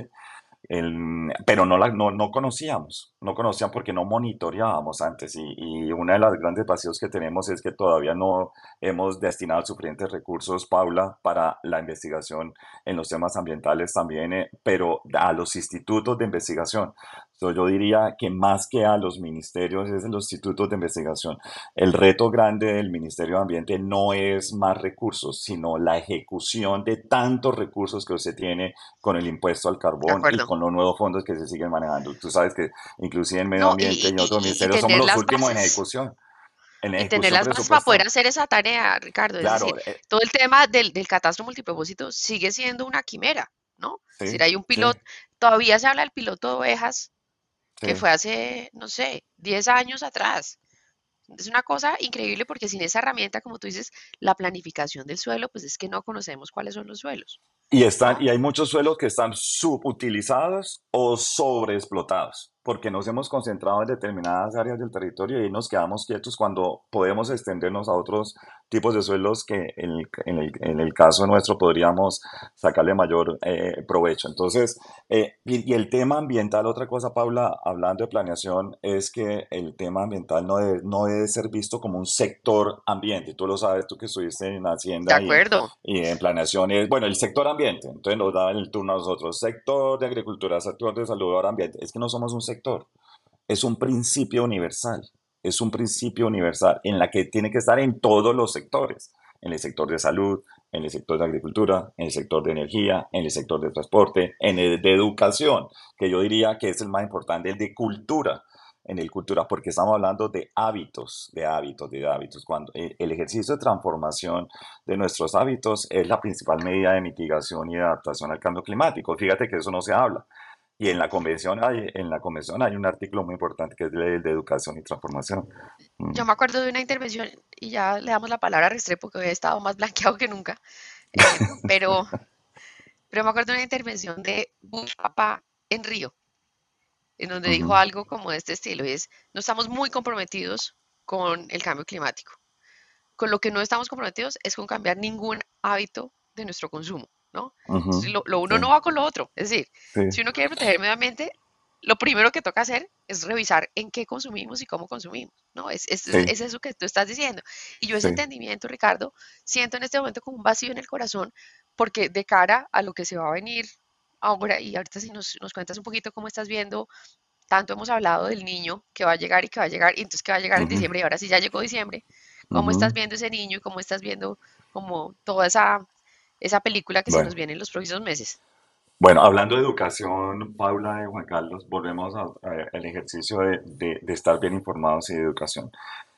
el- pero no, la, no, no conocíamos, no conocían porque no monitoreábamos antes y, y una de las grandes vacíos que tenemos es que todavía no hemos destinado suficientes recursos, Paula, para la investigación en los temas ambientales también, eh, pero a los institutos de investigación. So, yo diría que más que a los ministerios es en los institutos de investigación. El reto grande del Ministerio de Ambiente no es más recursos, sino la ejecución de tantos recursos que usted tiene con el impuesto al De carbón y acuerdo. con los nuevos fondos que se siguen manejando. Tú sabes que inclusive en medio No, ambiente y, y y, otros y, y ministerios somos tener los las últimos en bases. ejecución, en Y tener ejecución las bases para poder presupuestal. hacer esa tarea, Ricardo. Es decir, Claro, eh, todo el tema del, del catastro multipropósito sigue siendo una quimera, ¿no? Es decir, sí, hay un sí, piloto, todavía se habla del piloto de ovejas que sí. fue hace, no sé, diez años atrás. Es una cosa increíble porque sin esa herramienta, como tú dices, la planificación del suelo, pues es que no conocemos cuáles son los suelos, Y, están, ¿no? y hay muchos suelos que están subutilizados o sobreexplotados, porque nos hemos concentrado en determinadas áreas del territorio y nos quedamos quietos cuando podemos extendernos a otros tipos de suelos que en el, en el- en el caso nuestro podríamos sacarle mayor eh, provecho. Entonces, eh, y, y el tema ambiental, otra cosa, Paula, hablando de planeación, es que el tema ambiental no debe, no debe ser visto como un sector ambiente. Tú lo sabes, tú que estuviste en De Hacienda y en acuerdo. y en planeación es, bueno, el sector ambiente, entonces nos daban el turno a nosotros, sector de agricultura, sector de salud, ahora ambiente. Es que no somos un sector, es un principio universal, es un principio universal en la que tiene que estar en todos los sectores, en el sector de salud, en el sector de agricultura, en el sector de energía, en el sector de transporte, en el de educación, que yo diría que es el más importante, el de cultura, en el cultura, porque estamos hablando de hábitos, de hábitos, de hábitos. Cuando eh, el ejercicio de transformación de nuestros hábitos es la principal medida de mitigación y de adaptación al cambio climático. Fíjate que eso no se habla. Y en la convención hay, en la convención hay un artículo muy importante que es el de educación y transformación. Mm. Yo me acuerdo de una intervención y ya le damos la palabra a Restrepo, que hoy he estado más blanqueado que nunca, eh, pero, pero me acuerdo de una intervención de un papá en Río, en donde dijo Ujú, algo como de este estilo, y es, no estamos muy comprometidos con el cambio climático. Con lo que no estamos comprometidos es con cambiar ningún hábito de nuestro consumo, ¿no? ujú, Entonces, lo, lo sí, uno no va con lo otro. Es decir, sí, si uno quiere proteger el medio ambiente, lo primero que toca hacer es revisar en qué consumimos y cómo consumimos, ¿no? Es, es, sí, es eso que tú estás diciendo. Y yo ese sí. entendimiento, Ricardo, siento en este momento como un vacío en el corazón, porque de cara a lo que se va a venir ahora, y ahorita si nos, nos cuentas un poquito cómo estás viendo, tanto hemos hablado del niño que va a llegar y que va a llegar, y entonces que va a llegar en Ujú, diciembre, y ahora sí ya llegó diciembre. ¿Cómo estás ujú. viendo ese niño y cómo estás viendo como toda esa, esa película que se nos Bueno, viene en los próximos meses? bueno, hablando de educación, Paula y Juan Carlos, volvemos a- a- al ejercicio de, de- de estar bien informados y de educación.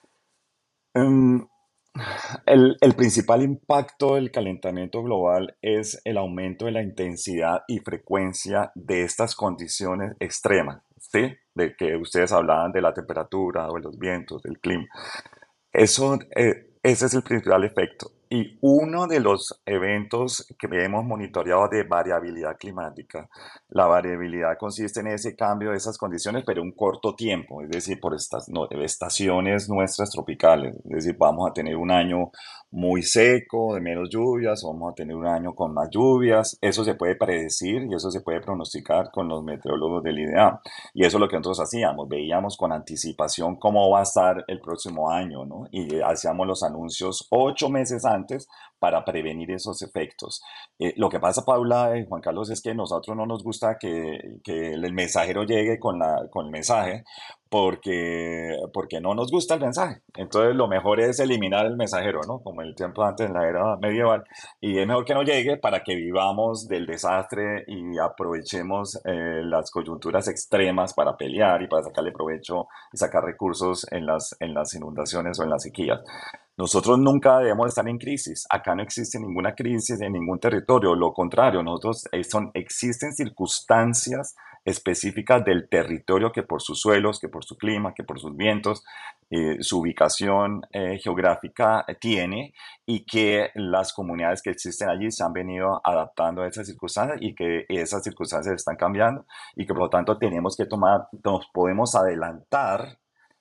Em, El, el principal impacto del calentamiento global es el aumento de la intensidad y frecuencia de estas condiciones extremas, ¿sí? De que ustedes hablaban de la temperatura o de los vientos, del clima. Eso, eh, ese es el principal efecto. Y uno de los eventos que hemos monitoreado de variabilidad climática, la variabilidad consiste en ese cambio de esas condiciones, pero en un corto tiempo, es decir, por estas no, estaciones nuestras tropicales. Es decir, vamos a tener un año muy seco, de menos lluvias, o vamos a tener un año con más lluvias. Eso se puede predecir y eso se puede pronosticar con los meteorólogos del I D A. Y eso es lo que nosotros hacíamos, veíamos con anticipación cómo va a estar el próximo año, ¿no? Y hacíamos los anuncios ocho meses antes para prevenir esos efectos. Eh, lo que pasa, Paula, eh, Juan Carlos, es que a nosotros no nos gusta que, que el mensajero llegue con, la, con el mensaje porque, porque no nos gusta el mensaje. Entonces lo mejor es eliminar el mensajero, ¿no? Como el tiempo antes en la era medieval. Y es mejor que no llegue para que vivamos del desastre y aprovechemos eh, las coyunturas extremas para pelear y para sacarle provecho y sacar recursos en las, en las inundaciones o en las sequías. Nosotros nunca debemos estar en crisis. Acá no existe ninguna crisis en ningún territorio. Lo contrario, nosotros eh, son, existen circunstancias específicas del territorio que por sus suelos, que por su clima, que por sus vientos, eh, su ubicación eh, geográfica eh, tiene y que las comunidades que existen allí se han venido adaptando a esas circunstancias y que esas circunstancias están cambiando y que por lo tanto tenemos que tomar, nos podemos adelantar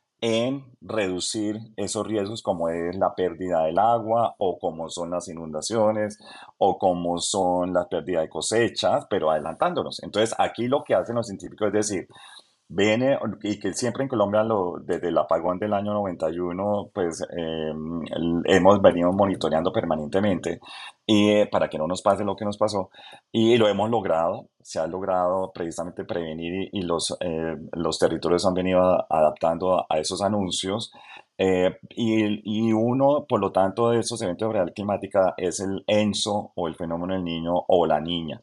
en reducir esos riesgos como es la pérdida del agua o como son las inundaciones o como son las pérdidas de cosechas, pero adelantándonos. Entonces aquí lo que hacen los científicos es decir, viene, y que siempre en Colombia, lo, desde el apagón del año noventa y uno, pues eh, hemos venido monitoreando permanentemente y, eh, para que no nos pase lo que nos pasó. Y lo hemos logrado, se ha logrado precisamente prevenir y, y los, eh, los territorios han venido a- adaptando a, a esos anuncios. Eh, y, y uno, por lo tanto, de esos eventos de realidad climática es el ENSO o el fenómeno del niño o la niña.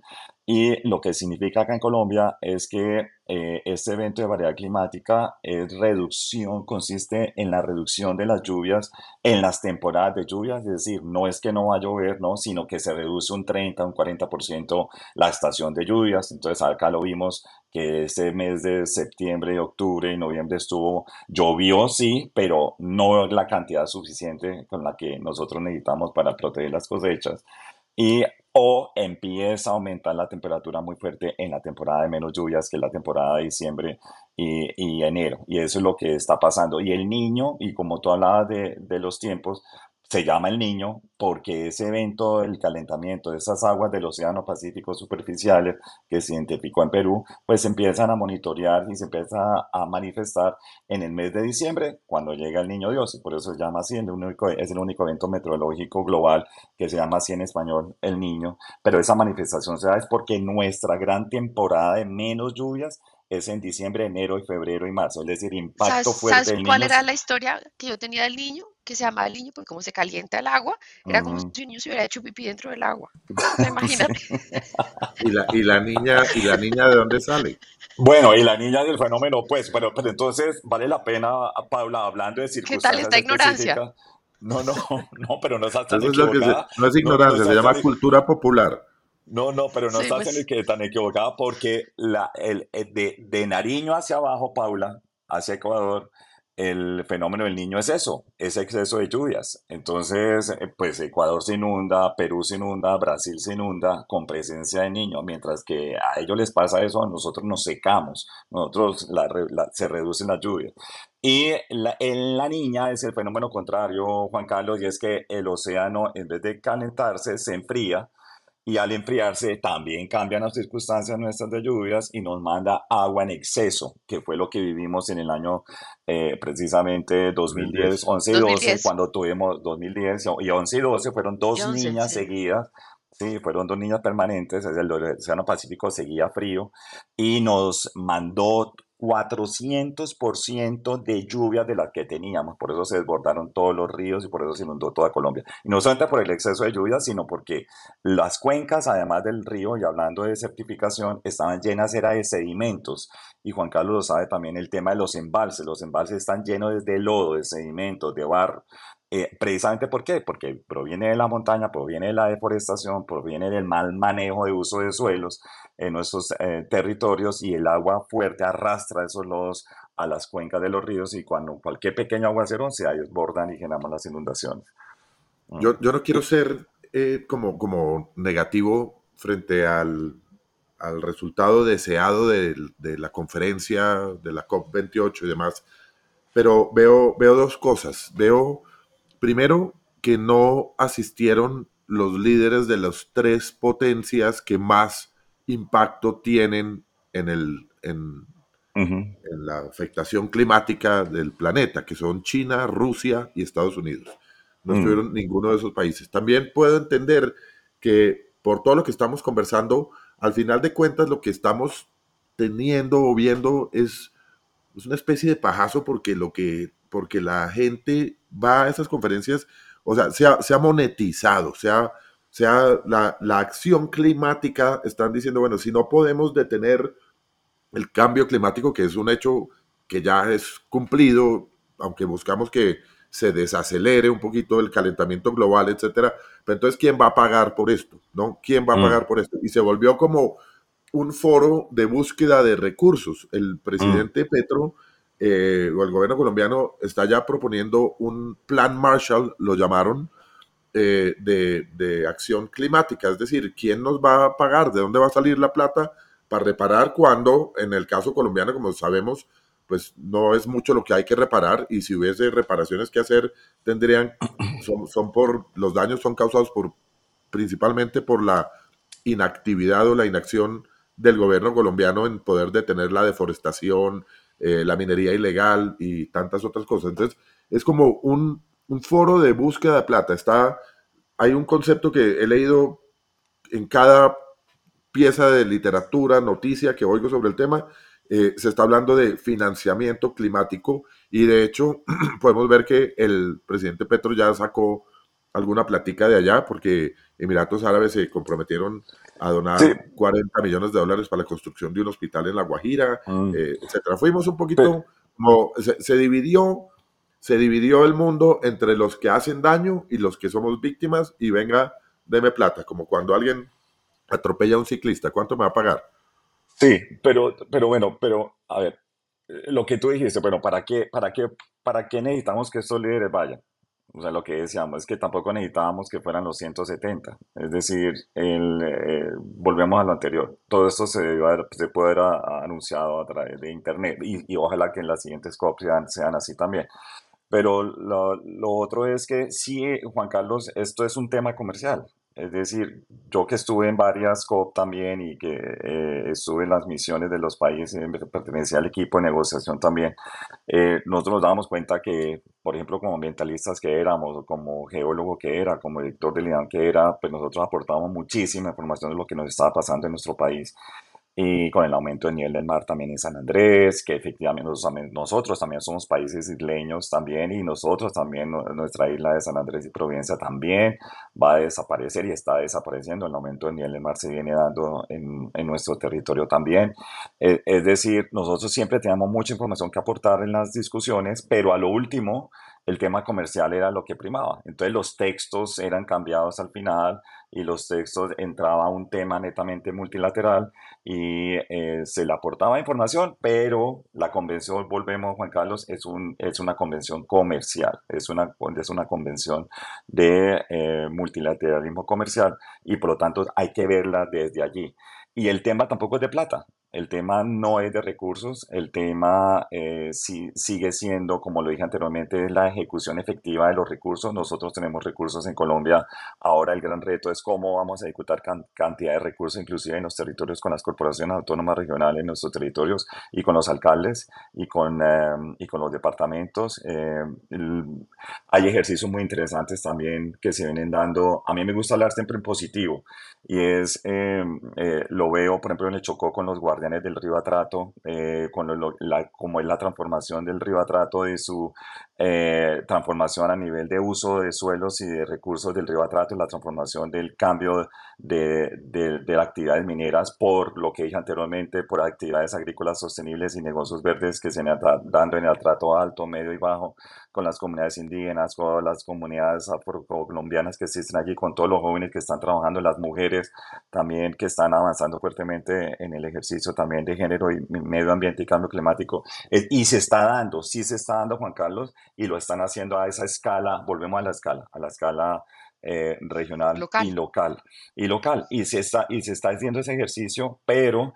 Y lo que significa acá en Colombia es que eh, este evento de variedad climática es reducción, consiste en la reducción de las lluvias en las temporadas de lluvias, es decir, no es que no va a llover, no, sino que se reduce un treinta, un cuarenta por ciento la estación de lluvias. Entonces acá lo vimos que este mes de septiembre, octubre y noviembre estuvo, llovió sí, pero no la cantidad suficiente con la que nosotros necesitamos para proteger las cosechas y o empieza a aumentar la temperatura muy fuerte en la temporada de menos lluvias, que es la temporada de diciembre y, y enero. Y eso es lo que está pasando. Y el niño, y como tú hablabas de, de los tiempos, se llama el niño porque ese evento del calentamiento de esas aguas del Océano Pacífico superficiales que se identificó en Perú, pues se empiezan a monitorear y se empieza a manifestar en el mes de diciembre cuando llega el niño Dios. Y por eso se llama así, el único, es el único evento meteorológico global que se llama así en español, el niño, pero esa manifestación se da es porque nuestra gran temporada de menos lluvias es en diciembre, enero y febrero y marzo, es decir, ¿Sabes, impacto fuerte sabes del cuál niño. era la historia que yo tenía del niño? Que se llamaba el niño, porque como se calienta el agua, era como Ujú. si un niño se hubiera hecho pipí dentro del agua. O sea, Sí. imagínate, ¿Y la, y la niña, y la niña de dónde sale? Bueno, y la niña del fenómeno, pues, pero, pero entonces vale la pena, Paula, hablando de ¿qué tal circunstancias esta ignorancia? específicas. No, no, no, pero no estás tan Eso es lo que se, equivocada. no es No, no ignorancia, se estás tan llama equivocada. cultura popular. No, no, pero no Sí, estás en el pues, que tan equivocada porque la, el, el de, de Nariño hacia abajo, Paula, hacia Ecuador, el fenómeno del niño es eso, es exceso de lluvias. Entonces, eh, pues Ecuador se inunda, Perú se inunda, Brasil se inunda con presencia de niños, mientras que a ellos les pasa eso, a nosotros nos secamos, nosotros la re- la- se reducen las lluvias. Y la, en la niña es el fenómeno contrario, Juan Carlos, y es que el océano, en vez de calentarse, se enfría y al enfriarse también cambian las circunstancias nuestras de lluvias y nos manda agua en exceso, que fue lo que vivimos en el año eh, precisamente dos mil diez, dos mil diez. once y doce, dos mil diez cuando tuvimos dos mil diez y once y doce fueron y dos once, niñas sí. seguidas. Sí, fueron dos niñas permanentes, es el Océano Pacífico seguía frío y nos mandó cuatrocientos por ciento de lluvias de las que teníamos, por eso se desbordaron todos los ríos y por eso se inundó toda Colombia. Y no solamente por el exceso de lluvias, sino porque las cuencas, además del río, y hablando de desertificación, estaban llenas era de sedimentos. Y Juan Carlos lo sabe también el tema de los embalses. Los embalses están llenos de lodo, de sedimentos, de barro. Eh, precisamente ¿por qué? Porque proviene de la montaña, proviene de la deforestación, proviene del mal manejo de uso de suelos en nuestros eh, territorios y el agua fuerte arrastra esos lodos a las cuencas de los ríos y cuando cualquier pequeño aguacero se desbordan y generamos las inundaciones. Mm, Yo, yo no quiero ser eh, como, como negativo frente al, al resultado deseado de, de la conferencia, de la COP veintiocho y demás, pero veo, veo dos cosas. Veo, primero, que no asistieron los líderes de las tres potencias que más impacto tienen en, el, en, ujú, en la afectación climática del planeta, que son China, Rusia y Estados Unidos. No mm, estuvieron ninguno de esos países. También puedo entender que por todo lo que estamos conversando, al final de cuentas lo que estamos teniendo o viendo es, es una especie de pajazo porque lo que porque la gente va a esas conferencias, o sea, se ha, se ha monetizado, se ha, se ha, la, la acción climática, están diciendo, bueno, si no podemos detener el cambio climático, que es un hecho que ya es cumplido, aunque buscamos que se desacelere un poquito el calentamiento global, etcétera. Pero entonces, ¿quién va a pagar por esto? ¿No? ¿Quién va a mm, pagar por esto? Y se volvió como un foro de búsqueda de recursos. El mm. presidente Petro eh, o el gobierno colombiano está ya proponiendo un plan Marshall, lo llamaron, eh, de, de, acción climática, es decir, ¿quién nos va a pagar? ¿De dónde va a salir la plata para reparar cuando, en el caso colombiano, como sabemos, pues no es mucho lo que hay que reparar y si hubiese reparaciones que hacer, tendrían, son, son por, los daños son causados por, principalmente por la inactividad o la inacción del gobierno colombiano en poder detener la deforestación, eh, la minería ilegal y tantas otras cosas. Entonces, es como un, un foro de búsqueda de plata. Está, hay un concepto que he leído en cada pieza de literatura, noticia que oigo sobre el tema, eh, se está hablando de financiamiento climático y de hecho podemos ver que el presidente Petro ya sacó alguna platica de allá porque Emiratos Árabes se comprometieron a Sí, donar cuarenta millones de dólares para la construcción de un hospital en La Guajira, mm, eh, etcétera. Fuimos un pe- poquito como se, se dividió se dividió el mundo entre los que hacen daño y los que somos víctimas y venga, deme plata, como cuando alguien atropella a un ciclista, ¿cuánto me va a pagar? sí, pero, pero bueno, pero a ver, eh, lo que tú dijiste, bueno, ¿para qué, para qué, para qué necesitamos que estos líderes vayan? O sea, lo que decíamos es que tampoco necesitábamos que fueran los ciento setenta. Es decir, el, eh, volvemos a lo anterior. Todo esto se, debió haber- se puede haber a- anunciado a través de Internet y, y ojalá que en las siguientes COP sean, sean así también. Pero lo, lo otro es que sí, eh, Juan Carlos, esto es un tema comercial. Es decir, yo que estuve en varias COP también y que eh, estuve en las misiones de los países, eh, pertenecía al equipo de negociación también, eh, nosotros nos dábamos cuenta que, por ejemplo, como ambientalistas que éramos, o como geólogo que era, como director del IDAN que era, pues nosotros aportábamos muchísima información de lo que nos estaba pasando en nuestro país y con el aumento del nivel del mar también en San Andrés, que efectivamente nosotros también, nosotros también somos países isleños también y nosotros también, nu- nuestra isla de San Andrés y Providencia también va a desaparecer y está desapareciendo. El aumento del nivel del mar se viene dando en, en nuestro territorio también. Eh, es decir, nosotros siempre teníamos mucha información que aportar en las discusiones, pero a lo último el tema comercial era lo que primaba. Entonces los textos eran cambiados al final y los textos entraba un tema netamente multilateral y eh, se le aportaba información, pero la convención, volvemos, Juan Carlos, es, un, es una convención comercial, es una, es una convención de eh, multilateralismo comercial y por lo tanto hay que verla desde allí. Y el tema tampoco es de plata, el tema no es de recursos, el tema eh, sí- sigue siendo, como lo dije anteriormente, la ejecución efectiva de los recursos. Nosotros tenemos recursos en Colombia. Ahora el gran reto es cómo vamos a ejecutar can- cantidad de recursos, inclusive en los territorios con las corporaciones autónomas regionales, en nuestros territorios y con los alcaldes y con, eh, y con los departamentos. Eh, el- hay ejercicios muy interesantes también que se vienen dando. A mí me gusta hablar siempre en positivo y es, eh, eh, lo veo, por ejemplo, en el Chocó con los guardianes del río Atrato, eh, con lo- lo- la, cómo es la transformación del río Atrato, de su eh, transformación a nivel de uso de suelos y de recursos del río Atrato, la transformación del cambio de, de, de actividades mineras por lo que dije anteriormente, por actividades agrícolas sostenibles y negocios verdes que se están dando en el Atrato alto, medio y bajo, con las comunidades indígenas, con las comunidades afrocolombianas que existen allí, con todos los jóvenes que están trabajando, las mujeres también que están avanzando fuertemente en el ejercicio también de género y medio ambiente y cambio climático. Eh, y se está dando, sí se está dando, Juan Carlos, y lo están haciendo a esa escala, volvemos a la escala, a la escala eh, regional y local. local. Y local, y se está, y se está haciendo ese ejercicio, pero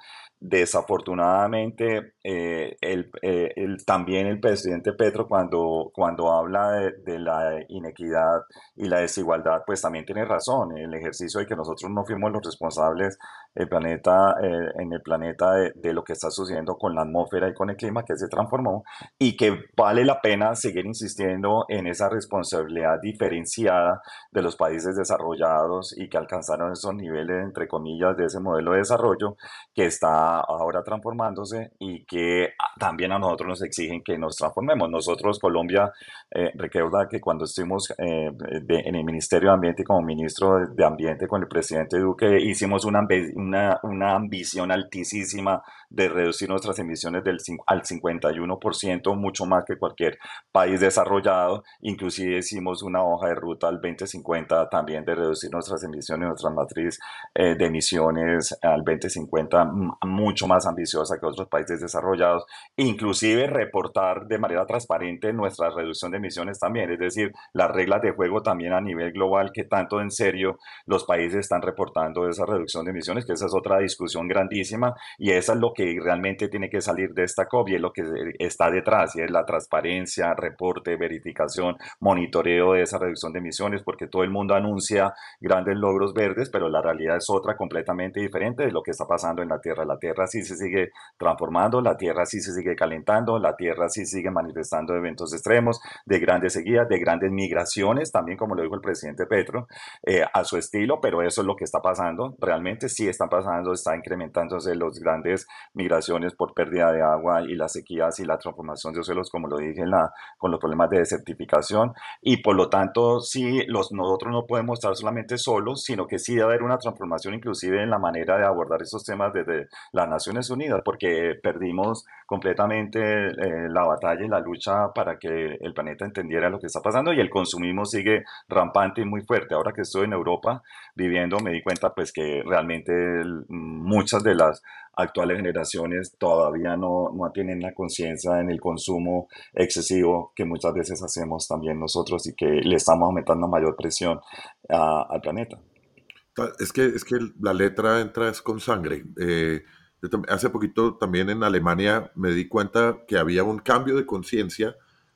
desafortunadamente eh, el, eh, el- también el presidente Petro cuando, cuando habla de, de la inequidad y la desigualdad, pues también tiene razón. El ejercicio de que nosotros no fuimos los responsables el planeta, eh, en el planeta de, de lo que está sucediendo con la atmósfera y con el clima que se transformó y que vale la pena seguir insistiendo en esa responsabilidad diferenciada de los países desarrollados y que alcanzaron esos niveles, entre comillas, de ese modelo de desarrollo que está ahora transformándose y que también a nosotros nos exigen que nos transformemos. Nosotros, Colombia, eh, recuerda que cuando estuvimos eh, de- en el Ministerio de Ambiente y como ministro de, de Ambiente con el presidente Duque, hicimos una, ambi- una, una ambición altísima de reducir nuestras emisiones del, cin- al cincuenta y uno por ciento, mucho más que cualquier país desarrollado. Inclusive hicimos una hoja de ruta al dos mil cincuenta también de reducir nuestras emisiones, nuestra matriz eh, de emisiones al dos mil cincuenta m- mucho más ambiciosa que otros países desarrollados, inclusive reportar de manera transparente nuestra reducción de emisiones también, es decir, las reglas de juego también a nivel global, que tanto en serio los países están reportando esa reducción de emisiones, que esa es otra discusión grandísima y esa es lo que realmente tiene que salir de esta COP y es lo que está detrás y es la transparencia, reporte, verificación, monitoreo de esa reducción de emisiones, porque todo el mundo anuncia grandes logros verdes, pero la realidad es otra completamente diferente de lo que está pasando en la Tierra. La Tierra sí se sigue transformando, la Tierra sí se sigue calentando, la Tierra sí sigue manifestando eventos extremos, de grandes sequías, de grandes migraciones, también como lo dijo el presidente Petro, eh, a su estilo, pero eso es lo que está pasando. Realmente sí están pasando, está incrementándose los grandes migraciones por pérdida de agua y las sequías y la transformación de suelos, como lo dije, en la, con los problemas de desertificación y por lo tanto, sí, los, nosotros no podemos estar solamente solos, sino que sí debe haber una transformación inclusive en la manera de abordar esos temas desde las Naciones Unidas, porque perdimos completamente eh, la batalla y la lucha para que el planeta entendiera lo que está pasando y el consumismo sigue rampante y muy fuerte. Ahora que estoy en Europa viviendo, me di cuenta pues que realmente el- muchas de las actuales generaciones todavía no, no tienen la conciencia en el consumo excesivo que muchas veces hacemos también nosotros y que le estamos aumentando mayor presión a- al planeta. Ta- Es que, es que la letra entra es con sangre. Eh, yo tam- hace poquito también en Alemania me di cuenta que había un cambio de conciencia,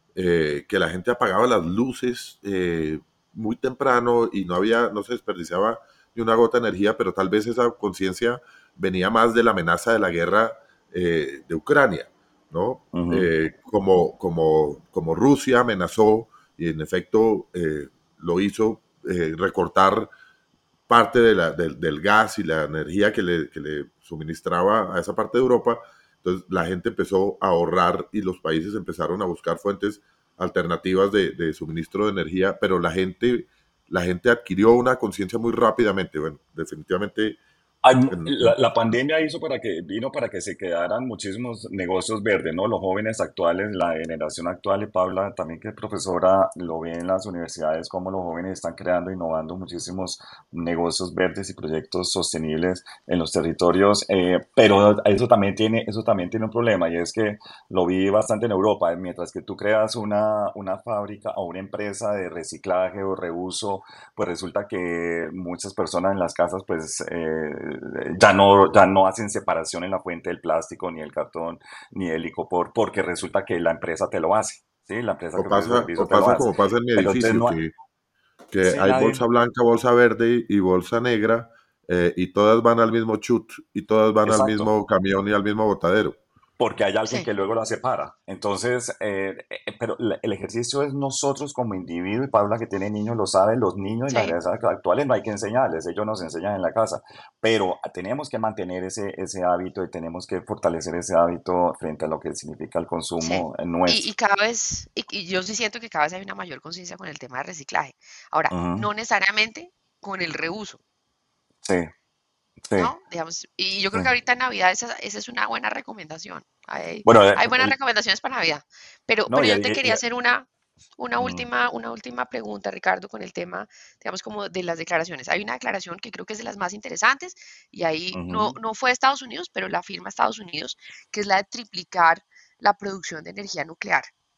eh, que la gente apagaba las luces eh, muy temprano y no había, no se desperdiciaba ni una gota de energía, pero tal vez esa conciencia venía más de la amenaza de la guerra eh, de Ucrania, ¿no? Ujú. Eh, como, como, como Rusia amenazó y en efecto eh, lo hizo, eh, recortar parte de la, del, del gas y la energía que le, que le suministraba a esa parte de Europa. Entonces la gente empezó a ahorrar y los países empezaron a buscar fuentes alternativas de, de suministro de energía, pero la gente, la gente adquirió una conciencia muy rápidamente. Bueno, definitivamente Hay mu- en, la, en, la pandemia hizo para que, vino para que se quedaran muchísimos negocios verdes, ¿no? Los jóvenes actuales, la generación actual, y Paula también que es profesora, lo ve en las universidades, cómo los jóvenes están creando, innovando muchísimos negocios verdes y proyectos sostenibles en los territorios, eh, pero eso también tiene, eso también tiene un problema, y es que lo vi bastante en Europa, mientras que tú creas una, una fábrica o una empresa de reciclaje o reuso, pues resulta que muchas personas en las casas pues eh, ya no, ya no hacen separación en la fuente del plástico, ni el cartón, ni el licopor, porque resulta que la empresa te lo hace, ¿sí? La empresa o, que ofrece pasa, servicio o te lo pasa hace. como pasa en mi Pero entonces edificio, no, que, que sí, hay nadie, bolsa blanca, bolsa verde y bolsa negra, eh, y todas van al mismo chut y todas van al exacto. mismo camión y al mismo botadero. Porque hay alguien Sí. que luego la separa. Entonces, eh, eh, pero la- el ejercicio es nosotros como individuo, y Paula que tiene niños lo sabe, los niños en las Sí. generaciones actuales no hay que enseñarles, ellos nos enseñan en la casa, pero tenemos que mantener ese, ese hábito y tenemos que fortalecer ese hábito frente a lo que significa el Sí. consumo eh, Y, y nuestro. cada vez, y, y yo sí siento que cada vez hay una mayor conciencia con el tema de reciclaje. Ahora, Ujú. no necesariamente con el reuso, Sí, sí, ¿no? Digamos, y yo sí. creo que ahorita en Navidad esa, esa es una buena recomendación. Hay, Bueno, eh, hay buenas el- recomendaciones para Navidad. Pero, no, pero y, yo te y- quería y- hacer una, una mm, última, una última pregunta, Ricardo, con el tema, digamos, como de las declaraciones. Hay una declaración que creo que es de las más interesantes, y ahí no, ujú. no fue Estados Unidos, pero la firma Estados Unidos, que es la de triplicar la producción de energía nuclear.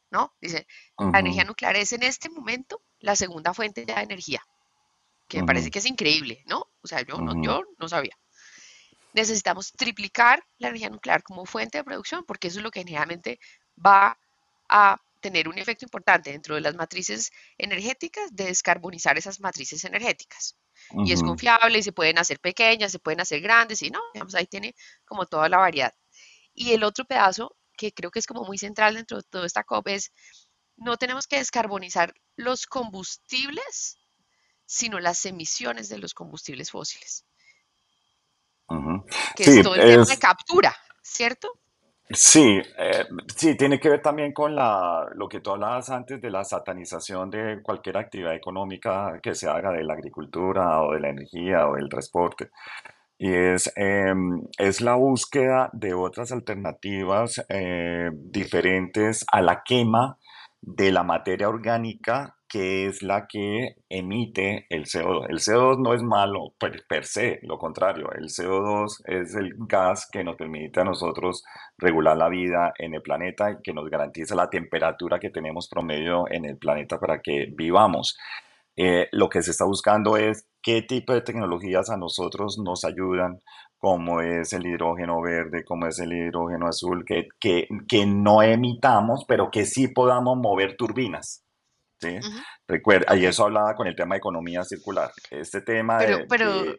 ¿no? Dice, la energía Ujú, nuclear es en este momento la segunda fuente de energía, que me parece ujú, que es increíble, ¿no? O sea, yo no, ujú, yo no sabía. Necesitamos triplicar la energía nuclear como fuente de producción, porque eso es lo que generalmente va a tener un efecto importante dentro de las matrices energéticas de descarbonizar esas matrices energéticas. Y es ujú, confiable y se pueden hacer pequeñas, se pueden hacer grandes y no, digamos, ahí tiene como toda la variedad. Y el otro pedazo que creo que es como muy central dentro de toda esta COP es no tenemos que descarbonizar los combustibles, sino las emisiones de los combustibles fósiles, ujú. que es Sí, todo el tema de es, captura, ¿cierto? sí, eh, sí, tiene que ver también con la, lo que tú hablabas antes de la satanización de cualquier actividad económica que se haga de la agricultura o de la energía o del transporte. Y es, em, es la búsqueda de otras alternativas eh, diferentes a la quema de la materia orgánica que es la que emite el C O dos. El C O dos no es malo per, per se, lo contrario, el C O dos es el gas que nos permite a nosotros regular la vida en el planeta y que nos garantiza la temperatura que tenemos promedio en el planeta para que vivamos. Eh, lo que se está buscando es qué tipo de tecnologías a nosotros nos ayudan, como es el hidrógeno verde, como es el hidrógeno azul, que, que, que no emitamos, pero que sí podamos mover turbinas. ¿Sí? Ujú, Recuerda, y ok, eso hablaba con el tema de economía circular. Este tema pero, de, pero, de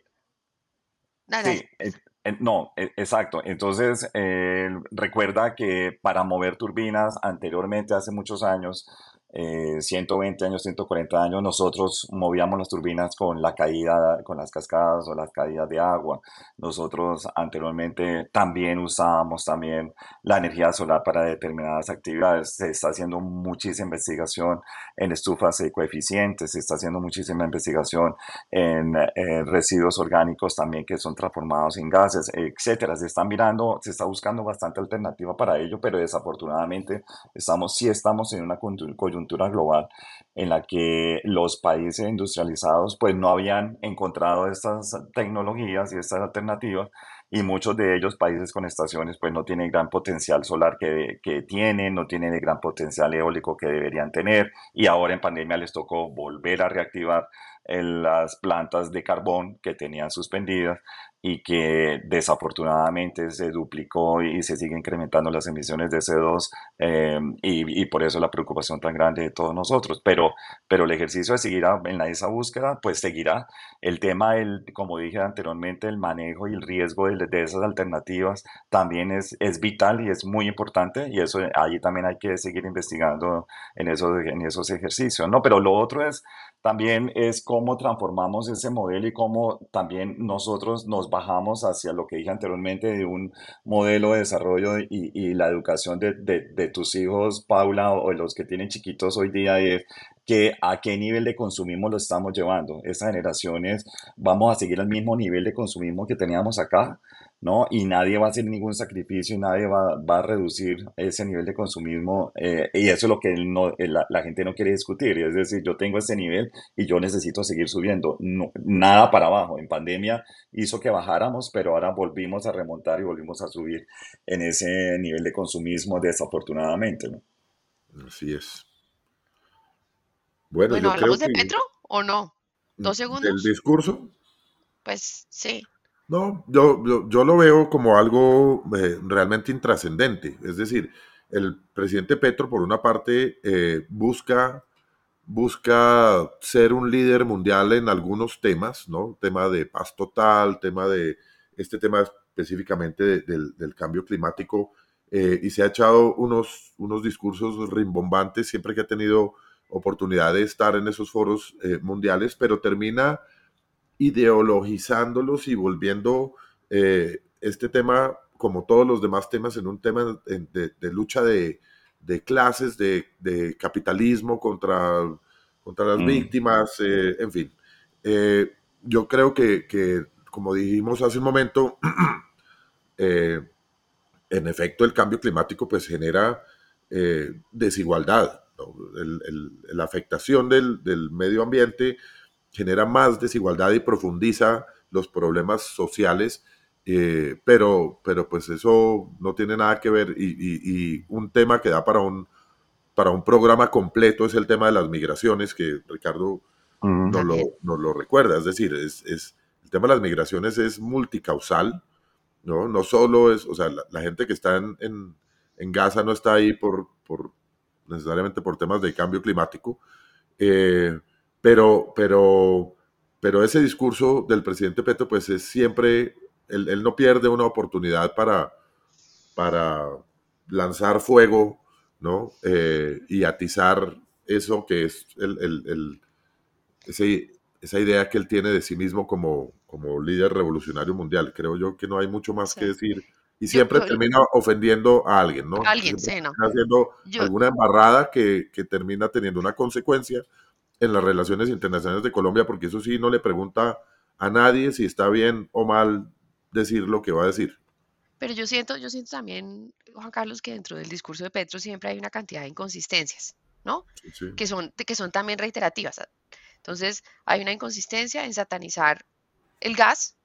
dale, sí, dale. eh, eh, no, eh, exacto. Entonces, eh, recuerda que para mover turbinas, anteriormente, hace muchos años, eh, ciento veinte años, ciento cuarenta años, nosotros movíamos las turbinas con la caída, con las cascadas o las caídas de agua. Nosotros anteriormente también usábamos también la energía solar para determinadas actividades. Se está haciendo muchísima investigación en estufas ecoeficientes, se está haciendo muchísima investigación en eh, residuos orgánicos también que son transformados en gases, etcétera. Se están mirando, se está buscando bastante alternativa para ello, pero desafortunadamente estamos, sí estamos en una coyuntura global en la que los países industrializados pues no habían encontrado estas tecnologías y estas alternativas y muchos de ellos, países con estaciones, pues no tienen gran potencial solar que, que tienen, no tienen el gran potencial eólico que deberían tener y ahora en pandemia les tocó volver a reactivar en las plantas de carbón que tenían suspendidas y que desafortunadamente se duplicó y se sigue incrementando las emisiones de C O dos eh, y, y, por eso la preocupación tan grande de todos nosotros. Pero, pero el ejercicio de seguir a, en la, esa búsqueda, pues seguirá. El tema, del, como dije anteriormente, el manejo y el riesgo de, de esas alternativas también es, es vital y es muy importante y eso allí también hay que seguir investigando en esos, en esos ejercicios, ¿no? Pero lo otro es también es cómo transformamos ese modelo y cómo también nosotros nos bajamos hacia lo que dije anteriormente de un modelo de desarrollo y, y la educación de, de, de, tus hijos, Paula, o, o los que tienen chiquitos hoy día, es que a qué nivel de consumismo lo estamos llevando. Estas generaciones vamos a seguir al mismo nivel de consumismo que teníamos acá, ¿no? Y nadie va a hacer ningún sacrificio y nadie va, va a reducir ese nivel de consumismo. Eh, y eso es lo que no, la, la, gente no quiere discutir. Es decir, yo tengo ese nivel y yo necesito seguir subiendo. No, nada para abajo. En pandemia hizo que bajáramos, pero ahora volvimos a remontar y volvimos a subir en ese nivel de consumismo desafortunadamente, ¿no? Así es. Bueno, Bueno, yo creo ¿hablamos de que Petro o no? ¿Dos del segundos? discurso, Pues sí. no, yo, yo, yo lo veo como algo eh, realmente intrascendente. Es decir, el presidente Petro, por una parte, eh, busca, busca ser un líder mundial en algunos temas, ¿no? Tema de paz total, tema de este tema específicamente de- del, del cambio climático, eh, y se ha echado unos, unos discursos rimbombantes siempre que ha tenido oportunidad de estar en esos foros eh, mundiales, pero termina ideologizándolos y volviendo eh, este tema, como todos los demás temas, en un tema de, de, de lucha de, de clases, de, de, capitalismo contra, contra las Mm, víctimas, eh, en fin. Eh, yo creo que, que, como dijimos hace un momento, eh, en efecto el cambio climático pues genera eh, desigualdad, ¿no? el, el, la afectación del, del medio ambiente genera más desigualdad y profundiza los problemas sociales, eh, pero, pero pues eso no tiene nada que ver y, y, y un tema que da para un, para un programa completo es el tema de las migraciones, que Ricardo Ujú. nos lo, También. nos lo recuerda. Es decir, es, es, el tema de las migraciones es multicausal, ¿no? No solo es, o sea, la, la gente que está en, en, en Gaza no está ahí por, por necesariamente por temas de cambio climático, eh, pero, pero, pero ese discurso del presidente Petro, pues es siempre, él, él no pierde una oportunidad para, para lanzar fuego, ¿no? Eh, y atizar eso que es el, el, el, ese, esa idea que él tiene de sí mismo como, como líder revolucionario mundial. Creo yo que no hay mucho más que Sí. decir y Yo, siempre yo, termina ofendiendo a alguien, ¿no? alguien, Siempre sí, no. termina haciendo Yo, alguna embarrada que, que termina teniendo una consecuencia en las relaciones internacionales de Colombia, porque eso sí no le pregunta a nadie si está bien o mal decir lo que va a decir. pero yo siento, yo siento también, Juan Carlos, que dentro del discurso de Petro siempre hay una cantidad de inconsistencias, ¿no? Sí, sí. Que son, que son también reiterativas. Entonces, hay una inconsistencia en satanizar el gas,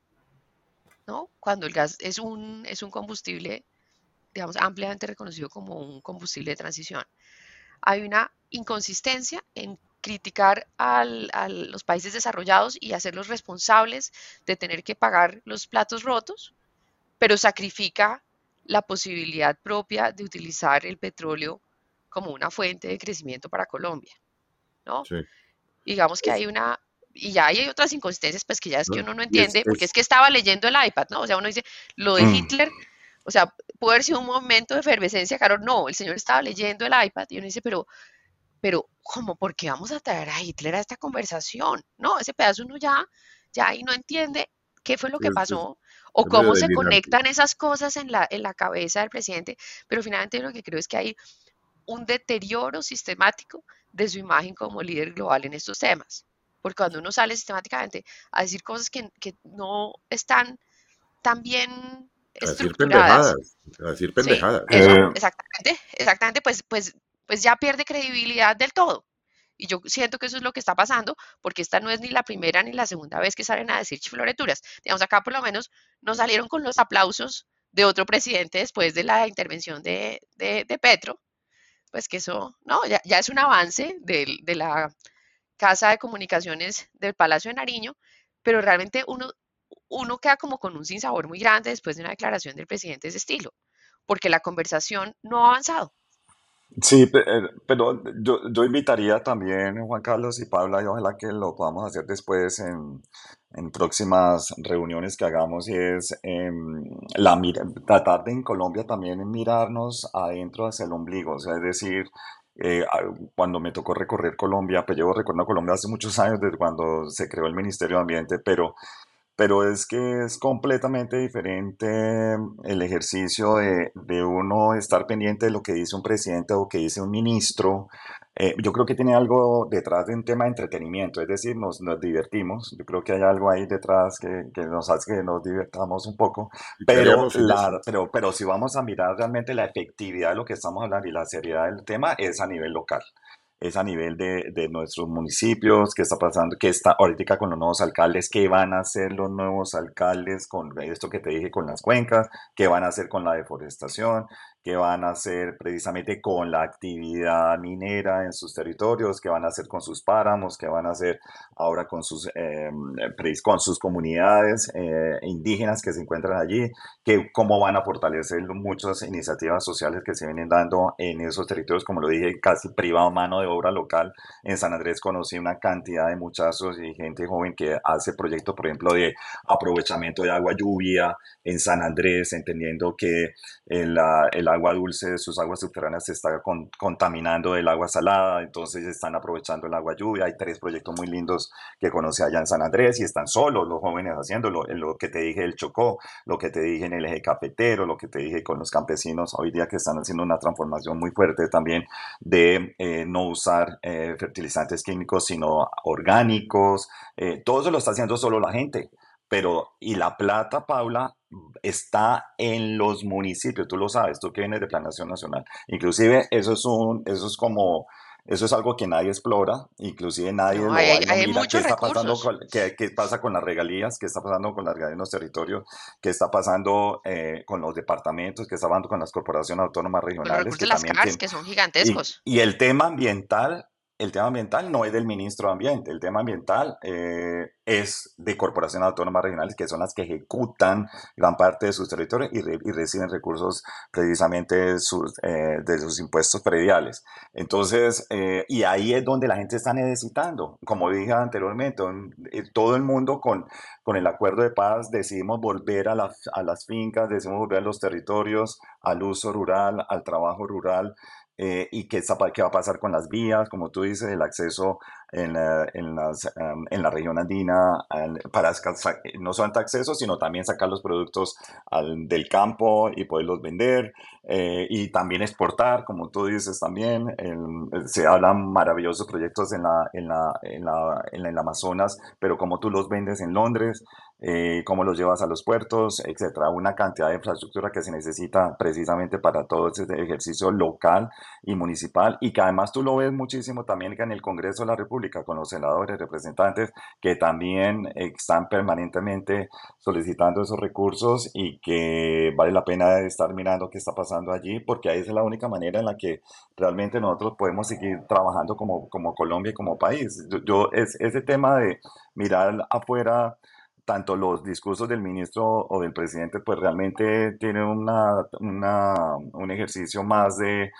¿no? Cuando el gas es un, es un combustible, digamos, ampliamente reconocido como un combustible de transición. Hay una inconsistencia en criticar al, a los países desarrollados y hacerlos responsables de tener que pagar los platos rotos, pero sacrifica la posibilidad propia de utilizar el petróleo como una fuente de crecimiento para Colombia, ¿no? Sí. Digamos que Es, hay una, y ya hay otras inconsistencias, pues que ya es que ¿no? uno no Y es, entiende, porque es es, que estaba leyendo el iPad, ¿no? O sea, uno dice, lo de Mm. Hitler, o sea, puede haber sido un momento de efervescencia, claro, no, el señor estaba leyendo el iPad y uno dice, pero, pero, ¿cómo? ¿Por qué vamos a traer a Hitler a esta conversación? No, ese pedazo uno ya, ya ahí no entiende qué fue lo que es, es- pasó o es medio cómo se delirante. conectan esas cosas en la, en la cabeza del presidente, pero finalmente lo que creo es que hay un deterioro sistemático de su imagen como líder global en estos temas. Porque cuando uno sale sistemáticamente a decir cosas que, que no están tan bien A decir estructuradas, pendejadas, a decir ¿sí? pendejadas. Eso, Eh, exactamente, exactamente, pues, pues, pues ya pierde credibilidad del todo. Y yo siento que eso es lo que está pasando, porque esta no es ni la primera ni la segunda vez que salen a decir chifloreturas. Digamos, acá por lo menos no salieron con los aplausos de otro presidente después de la intervención de, de, de Petro, pues que eso, no, ya, ya es un avance del- de la Casa de Comunicaciones del Palacio de Nariño, pero realmente uno, uno queda como con un sinsabor muy grande después de una declaración del presidente de ese estilo, porque la conversación no ha avanzado. Sí, pe- eh, pero yo, yo invitaría también, Juan Carlos y Paula, y ojalá que lo podamos hacer después en, en próximas reuniones que hagamos, y es em, la, mira- tratar de en Colombia también mirarnos adentro hacia el ombligo, o sea, es decir, eh, a- cuando me tocó recorrer Colombia, pues llevo recorriendo Colombia hace muchos años, desde cuando se creó el Ministerio de Ambiente, pero pero es que es completamente diferente el ejercicio de, de uno estar pendiente de lo que dice un presidente o que dice un ministro. Eh, yo creo que tiene algo detrás de un tema de entretenimiento, es decir, nos, nos divertimos. Yo creo que hay algo ahí detrás que, que nos hace que nos divertamos un poco, ¿Y qué pero, haríamos sin eso? la, pero, pero si vamos a mirar realmente la efectividad de lo que estamos hablando y la seriedad del tema, es a nivel local, es a nivel de, de nuestros municipios, qué está pasando, qué está ahorita con los nuevos alcaldes, qué van a hacer los nuevos alcaldes con esto que te dije con las cuencas, qué van a hacer con la deforestación, qué van a hacer precisamente con la actividad minera en sus territorios, qué van a hacer con sus páramos, qué van a hacer ahora con sus, eh, precis- con sus comunidades eh, indígenas que se encuentran allí, que cómo van a fortalecer muchas iniciativas sociales que se vienen dando en esos territorios, como lo dije, casi privado, mano de obra local. En San Andrés conocí una cantidad de muchachos y gente joven que hace proyectos, por ejemplo, de aprovechamiento de agua lluvia en San Andrés, entendiendo que el, ah, el agua dulce de sus aguas subterráneas se está con- contaminando del agua salada, entonces están aprovechando el agua lluvia. Hay tres proyectos muy lindos que conocí allá en San Andrés y están solos los jóvenes haciéndolo. En lo que te dije del Chocó, lo que te dije en el eje cafetero, lo que te dije con los campesinos hoy día que están haciendo una transformación muy fuerte también de eh, no usar eh, fertilizantes químicos, sino orgánicos. Eh, todo eso lo está haciendo solo la gente. Pero, y la plata, Paula, está en los municipios, tú lo sabes, tú que vienes de Planación Nacional. Inclusive, eso es un, eso es como Eso es algo que nadie explora, inclusive nadie No, lo hay, va hay, y no hay mira qué muchos está pasando, recursos, con, qué, qué pasa con las regalías, qué está pasando con las regalías en los territorios, qué está pasando eh, con los departamentos, qué está pasando con las corporaciones autónomas con los regionales, recursos que de las también C A R S, tienen... que son Y, gigantescos. y el tema ambiental, el tema ambiental no es del ministro de Ambiente, el tema ambiental eh, es de corporaciones autónomas regionales que son las que ejecutan gran parte de sus territorios y, re- y reciben recursos precisamente sus, eh, de sus impuestos prediales. Entonces, eh, y ahí es donde la gente está necesitando. Como dije anteriormente, un- eh, todo el mundo con, con el acuerdo de paz decidimos volver a, las a las fincas, decidimos volver a los territorios, al uso rural, al trabajo rural. Eh, y qué, está pa- qué va a pasar con las vías, como tú dices, el acceso en, la- en, las, em, en la región andina al- para sa- sa- no solamente acceso, sino también sacar los productos al- del campo y poderlos vender eh, y también exportar, como tú dices también. El- se hablan maravillosos proyectos en la, en la, en la, en el Amazonas, pero cómo tú los vendes en Londres, eh, cómo los llevas a los puertos, etcétera. Una cantidad de infraestructura que se necesita precisamente para todo ese ejercicio local y municipal y que además tú lo ves muchísimo también en el Congreso de la República con los senadores, representantes que también están permanentemente solicitando esos recursos y que vale la pena estar mirando qué está pasando allí, porque ahí es la única manera en la que realmente nosotros podemos seguir trabajando como, como Colombia y como país. Yo, yo- es, ese tema de mirar afuera, tanto los discursos del ministro o del presidente, pues realmente tiene una, una- un ejercicio más de,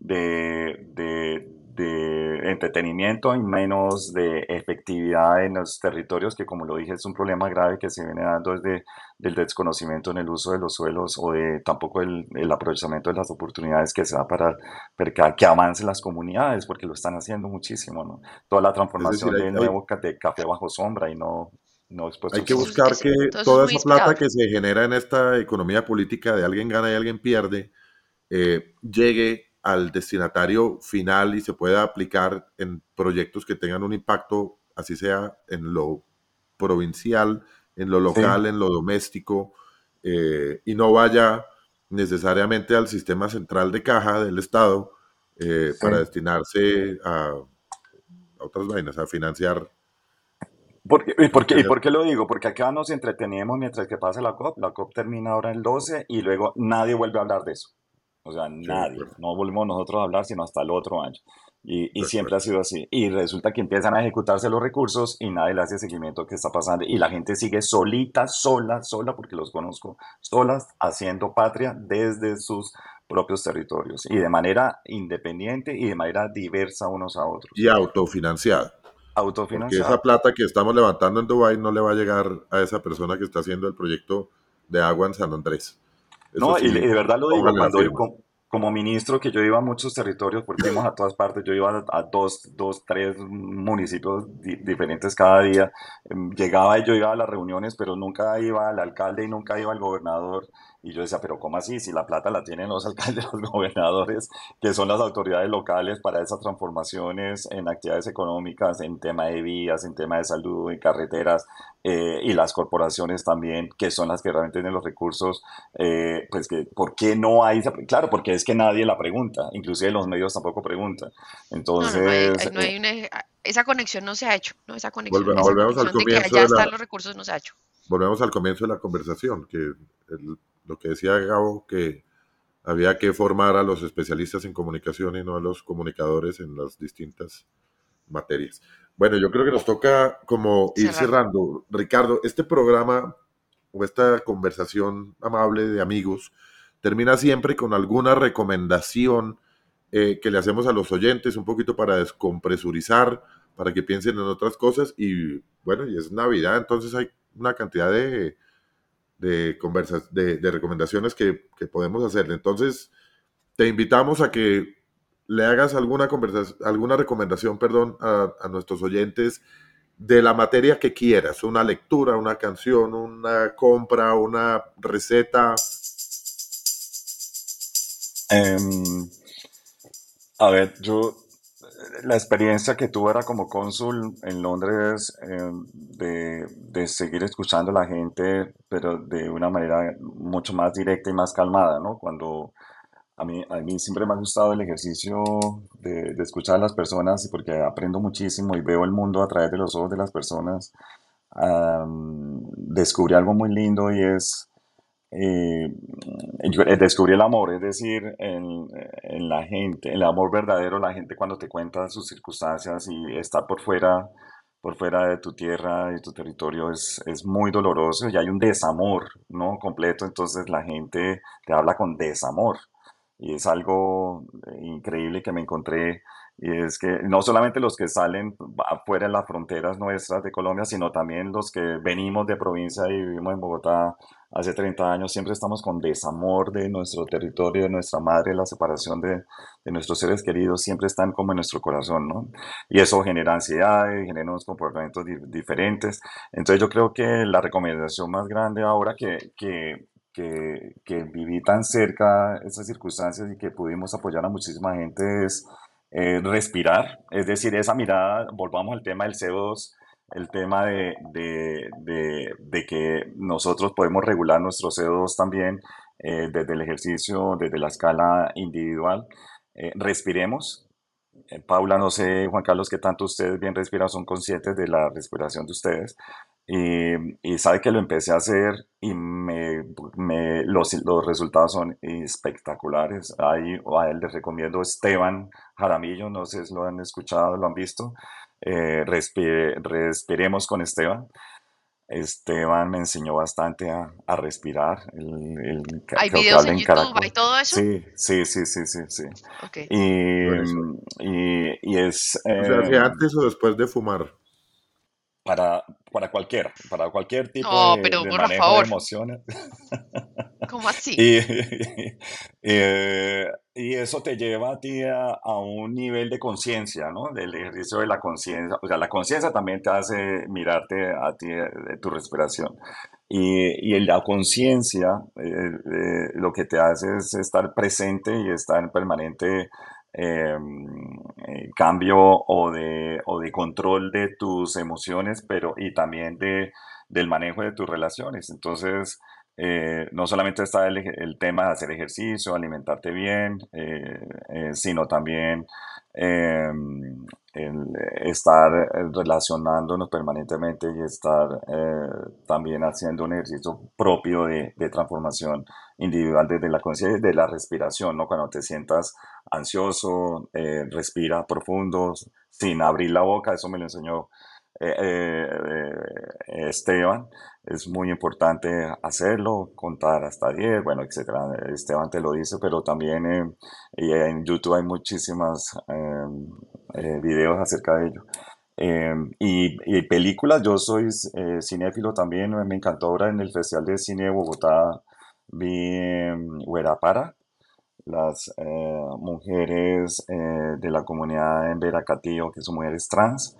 de, de, de entretenimiento y menos de efectividad en los territorios, que como lo dije es un problema grave que se viene dando desde del desconocimiento en el uso de los suelos o de tampoco el, el aprovechamiento de las oportunidades que se da para, para que, que avancen las comunidades, porque lo están haciendo muchísimo, ¿no? Toda la Es decir, transformación hay, del hay, nuevo ca- de café bajo sombra y no, no expuesto hay al que Sí, eso sol. es, buscar es- que todo eso es toda muy esa plata inspirador. que se genera en esta economía política de alguien gana y alguien pierde, eh, llegue al destinatario final y se pueda aplicar en proyectos que tengan un impacto, así sea en lo provincial, en lo Sí. local, en lo doméstico, eh, y no vaya necesariamente al sistema central de caja del Estado eh, Sí. para destinarse a, a otras vainas, a financiar ¿Por qué- y, por qué, ¿Y cualquier... por qué lo digo? Porque acá nos entretenemos mientras que pasa la COP. La COP termina ahora el doce y luego nadie vuelve a hablar de eso. O sea, Sí, de nadie. acuerdo, No volvemos nosotros a hablar sino hasta el otro año. Y, y de siempre ha acuerdo. sido así. Y resulta que empiezan a ejecutarse los recursos y nadie le hace seguimiento a qué está pasando. Y la gente sigue solita, sola, sola, porque los conozco, solas, haciendo patria desde sus propios territorios. Y de manera independiente y de manera diversa unos a otros. Y autofinanciada, porque esa Autofinanciado. plata que estamos levantando en Dubái no le va a llegar a esa persona que está haciendo el proyecto de agua en San Andrés. Eso No, y, y sí, de verdad lo digo, póngale la cuando yo, firma. co- como ministro que yo iba a muchos territorios, porque fuimos a todas partes, yo iba a, a dos, dos, tres municipios di- diferentes cada día, em, llegaba y yo iba a las reuniones, pero nunca iba al alcalde y nunca iba al gobernador, y yo decía, pero ¿cómo así? Si la plata la tienen los alcaldes, los gobernadores, que son las autoridades locales para esas transformaciones en actividades económicas, en tema de vías, en tema de salud, en carreteras, eh, y las corporaciones también, que son las que realmente tienen los recursos eh, pues que, ¿por qué no hay esa? Claro, porque es que nadie la pregunta, inclusive los medios tampoco preguntan. No, no, no hay, Entonces, hay- no eh, hay una, esa conexión no se ha hecho, ¿no? Esa conexión, Volve- esa volvemos al conexión de que comienzo allá de la, están los recursos no se ha hecho. volvemos al comienzo de la conversación, que el- lo que decía Gabo, que había que formar a los especialistas en comunicación y no a los comunicadores en las distintas materias. Bueno, yo creo que nos toca como ir Cerrar. cerrando. Ricardo, este programa o esta conversación amable de amigos termina siempre con alguna recomendación eh, que le hacemos a los oyentes, un poquito para descompresurizar, para que piensen en otras cosas. Y bueno, y es Navidad, entonces hay una cantidad de, de, conversas, de, de recomendaciones que, que podemos hacer. Entonces, te invitamos a que le hagas alguna, conversa, alguna recomendación, perdón, a, a nuestros oyentes de la materia que quieras, una lectura, una canción, una compra, una receta. em, a ver, yo, la experiencia que tuve era como cónsul en Londres, em, de, de seguir escuchando a la gente, pero de una manera mucho más directa y más calmada, ¿no? Cuando a mí, a mí siempre me ha gustado el ejercicio de, de escuchar a las personas y porque aprendo muchísimo y veo el mundo a través de los ojos de las personas. Am, descubrí algo muy lindo y es eh, yo, eh, descubrí el amor, es decir, en, en la gente, el amor verdadero, la gente cuando te cuenta sus circunstancias y está por fuera, por fuera de tu tierra y tu territorio es, es muy doloroso y hay un desamor, ¿no? Completo, entonces la gente te habla con desamor y es algo eh, increíble que me encontré. Y es que no solamente los que salen afuera de las fronteras nuestras de Colombia, sino también los que venimos de provincia y vivimos en Bogotá hace treinta años, siempre estamos con desamor de nuestro territorio, de nuestra madre, la separación de, de nuestros seres queridos, siempre están como en nuestro corazón, ¿no? Y eso genera ansiedad, genera unos comportamientos di- diferentes. Entonces yo creo que la recomendación más grande ahora que, que, que, que viví tan cerca esas circunstancias y que pudimos apoyar a muchísima gente es eh, respirar, es decir, esa mirada, volvamos al tema del C O dos, el tema de, de, de, de que nosotros podemos regular nuestro C O dos también eh, desde el ejercicio, desde la escala individual. Eh, respiremos. Eh, Paula, no sé, Juan Carlos, qué tanto ustedes bien respiran, son conscientes de la respiración de ustedes. Y, y sabe que lo empecé a hacer y me, me- los, los resultados son espectaculares. Ahí a él les recomiendo Esteban Jaramillo, no sé si lo han escuchado, lo han visto. Eh, respire- respiremos con Esteban. Esteban me enseñó bastante a, a respirar. Él- él ca- ¿Hay creo que videos habla en en YouTube? ¿Hay Caracol. todo eso? Sí, sí, sí, sí, sí, sí. Ok. Y, Buenísimo. y, y es, O sea, eh, si antes o después de fumar. para, para cualquiera, para cualquier tipo No, de, pero de por manejo de favor, emociones. ¿cómo así? Y, eh, y eso te lleva a ti a, a un nivel de conciencia, ¿no? Del ejercicio de la conciencia. O sea, la conciencia también te hace mirarte a ti, eh, de tu respiración. Y, y en la conciencia eh, eh, lo que te hace es estar presente y estar en permanente eh, eh, cambio o de, o de control de tus emociones, pero y también de, del manejo de tus relaciones. Entonces, eh, no solamente está el, ej- el tema de hacer ejercicio, alimentarte bien, eh, eh, sino también eh, el estar eh, relacionándonos permanentemente y estar eh, también haciendo un ejercicio propio de, de transformación individual desde la conciencia y de la respiración, ¿no? Cuando te sientas ansioso, eh, respira profundo, sin abrir la boca, eso me lo enseñó eh, eh, eh, Esteban. Es muy importante hacerlo, contar hasta diez, bueno, etcétera. Esteban te lo dice, pero también eh, y en YouTube hay muchísimas eh, eh, videos acerca de ello. Eh, y, y películas, yo soy eh, cinéfilo también, me encantó ahora en el Festival de Cine de Bogotá, vi eh, Huerapara, las eh, mujeres eh, de la comunidad en Veracatío, que son mujeres trans.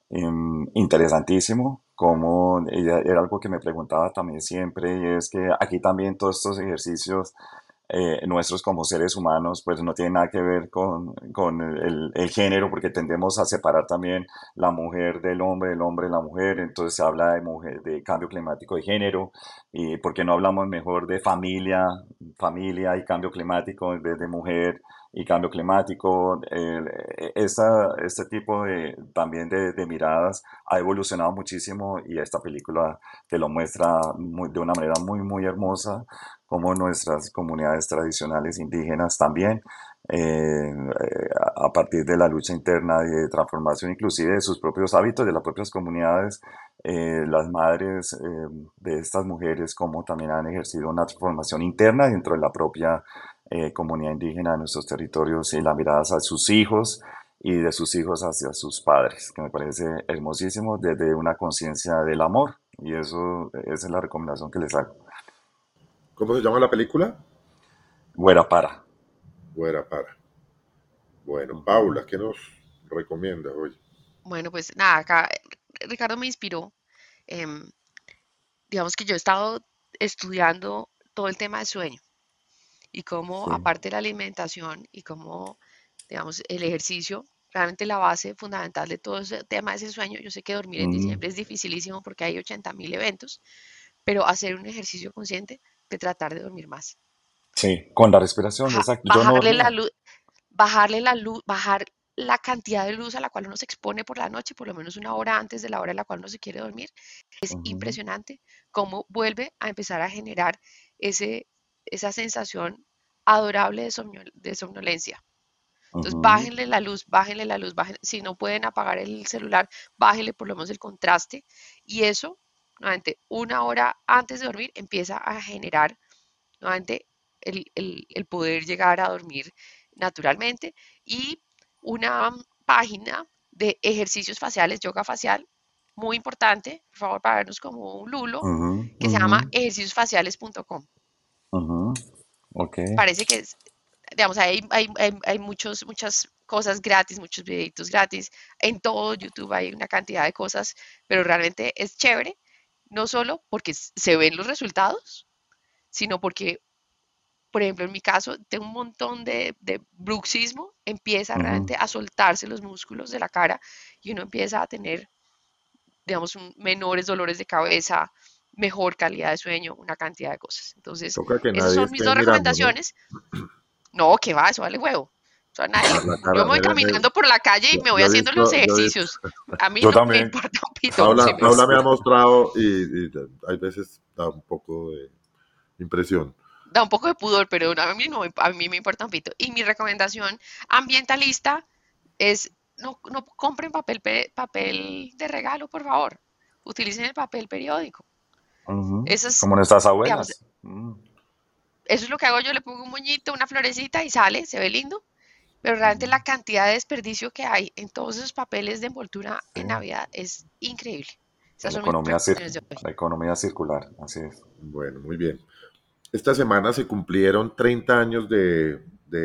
Em, interesantísimo, como ella- era algo que me preguntaba también siempre, y es que aquí también todos estos ejercicios eh, nuestros como seres humanos, pues no tienen nada que ver con, con el, el género, porque tendemos a separar también la mujer del hombre, el hombre de la mujer, entonces se habla de mujer, de cambio climático de género, y porque no hablamos mejor de familia, familia y cambio climático en vez de mujer y cambio climático. El- eh, esta- este tipo de, también de, de miradas ha evolucionado muchísimo y esta película te lo muestra muy- de una manera muy, muy hermosa, como nuestras comunidades tradicionales indígenas también, eh, eh, a a partir de la lucha interna y de transformación inclusive de sus propios hábitos, de las propias comunidades, eh, las madres eh, de estas mujeres como también han ejercido una transformación interna dentro de la propia eh, comunidad indígena de nuestros territorios y la mirada hacia sus hijos y de sus hijos hacia sus padres, que me parece hermosísimo desde una conciencia del amor. Y eso, esa es la recomendación que les hago. ¿Cómo se llama la película? Güera para. Güera para. Bueno, Ujú. Paula, ¿qué nos recomiendas hoy? Bueno, pues nada, acá eh, Ricardo me inspiró. em, digamos que yo he estado estudiando todo el tema del sueño y cómo, Sí. aparte de la alimentación y cómo, digamos, el ejercicio, realmente la base fundamental de todo ese tema es el sueño. Yo sé que dormir en Mm, diciembre es dificilísimo porque hay ochenta mil eventos, pero hacer un ejercicio consciente de tratar de dormir más. Sí, con la respiración, Baja- exacto. Yo no bajarle la dormía. luz, bajarle la luz, bajar la cantidad de luz a la cual uno se expone por la noche, por lo menos una hora antes de la hora a la cual uno se quiere dormir. Es Ujú, impresionante cómo vuelve a empezar a generar ese, esa sensación adorable de, somnol- de somnolencia. Entonces, ujú, bájenle la luz, bájenle la luz, bájenle- si no pueden apagar el celular, bájenle por lo menos el contraste. Y eso, nuevamente, una hora antes de dormir, empieza a generar nuevamente el, el- el poder llegar a dormir naturalmente. Y una página de ejercicios faciales, yoga facial, muy importante, por favor, para vernos como un lulo, ujú, que se ujú, llama ejercicios faciales punto com. ujú. Ok. Parece que es, digamos, hay, hay, hay, hay muchos, muchas cosas gratis, muchos videitos gratis. En todo YouTube hay una cantidad de cosas, pero realmente es chévere, no solo porque se ven los resultados, sino porque, por ejemplo, en mi caso, tengo un montón de, de bruxismo, empieza Ujú. realmente a soltarse los músculos de la cara y uno empieza a tener, digamos, un, menores dolores de cabeza, mejor calidad de sueño, una cantidad de cosas. Entonces, Toca que esas nadie son mis esté dos mirando, ¿no? recomendaciones. No, que va, eso vale huevo. Eso a nadie La, le... la Yo cara, me voy mire, mire, caminando por la calle y yo, me voy yo he haciendo los visto, yo he visto, ejercicios. A mí Yo no me también. importa un pito si Paula, me... Paula Sí. me ha mostrado y, y hay veces da un poco de impresión. Da un poco de pudor, pero a mí, no, a mí me importa un pito. Y mi recomendación ambientalista es no, no compren papel, papel de regalo, por favor. Utilicen el papel periódico. Ujú. Eso es, Como nuestras digamos, abuelas. Mm, eso es lo que hago yo, le pongo un moñito, una florecita y sale, se ve lindo. Pero realmente ujú. la cantidad de desperdicio que hay en todos esos papeles de envoltura Sí. en Navidad es increíble. Esas La son mis economía cir- recomendaciones de hoy. la economía circular, así es. Bueno, muy bien. Esta semana se cumplieron treinta años de,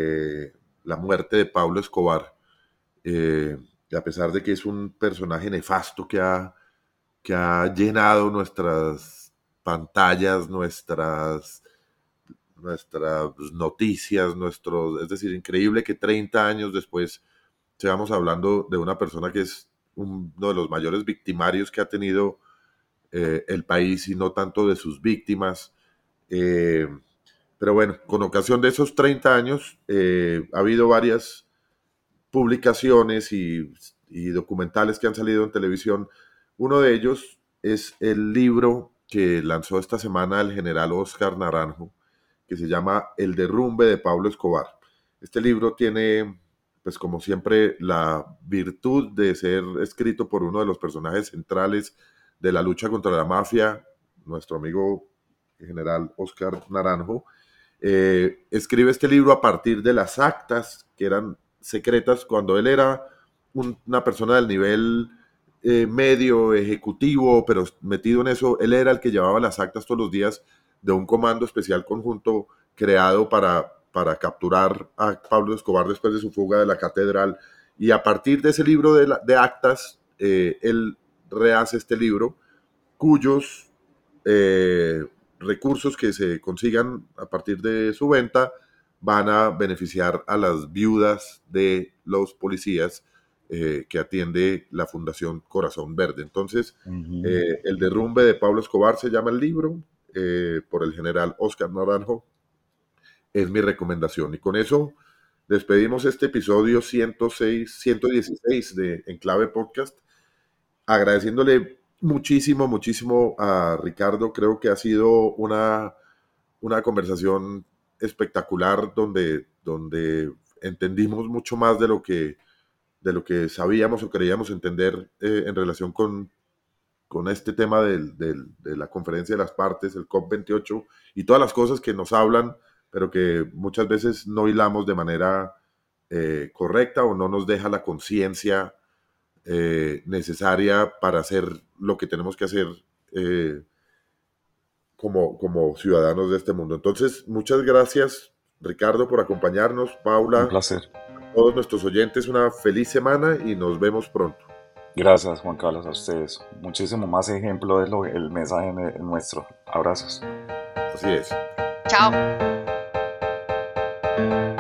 de la muerte de Pablo Escobar. Eh, y a pesar de que es un personaje nefasto que ha, que ha llenado nuestras pantallas, nuestras, nuestras noticias, nuestros, es decir, increíble que treinta años después sigamos hablando de una persona que es uno de los mayores victimarios que ha tenido eh, el país y no tanto de sus víctimas. Eh, pero bueno, con ocasión de esos treinta años eh, ha habido varias publicaciones y, y documentales que han salido en televisión. Uno de ellos es el libro que lanzó esta semana el general Oscar Naranjo, que se llama El derrumbe de Pablo Escobar. Este libro tiene, pues como siempre, la virtud de ser escrito por uno de los personajes centrales de la lucha contra la mafia, nuestro amigo general Oscar Naranjo. Eh, escribe este libro a partir de las actas que eran secretas cuando él era un, una persona del nivel eh, medio ejecutivo, pero metido en eso, él era el que llevaba las actas todos los días de un comando especial conjunto creado para, para capturar a Pablo Escobar después de su fuga de la catedral. Y a partir de ese libro de, la, de actas, eh, él rehace este libro, cuyos eh, recursos que se consigan a partir de su venta van a beneficiar a las viudas de los policías eh, que atiende la Fundación Corazón Verde. Entonces, Ujú. eh, El derrumbe de Pablo Escobar se llama el libro, eh, por el general Oscar Naranjo, es mi recomendación. Y con eso despedimos este episodio ciento seis, ciento dieciséis de Enclave Podcast, agradeciéndole muchísimo, muchísimo a Ricardo. Creo que ha sido una, una conversación espectacular donde, donde entendimos mucho más de lo que, de lo que sabíamos o creíamos entender eh, en relación con, con este tema del, del, de la conferencia de las partes, el COP veintiocho y todas las cosas que nos hablan, pero que muchas veces no hilamos de manera eh, correcta o no nos deja la conciencia eh, necesaria para hacer lo que tenemos que hacer eh, como, como ciudadanos de este mundo. Entonces, muchas gracias, Ricardo, por acompañarnos, Un Paula, placer. a todos nuestros oyentes, una feliz semana y nos vemos pronto. Gracias, Juan Carlos, a ustedes. Muchísimo más ejemplo es lo, el mensaje ne- nuestro. Abrazos. Así es. Chao.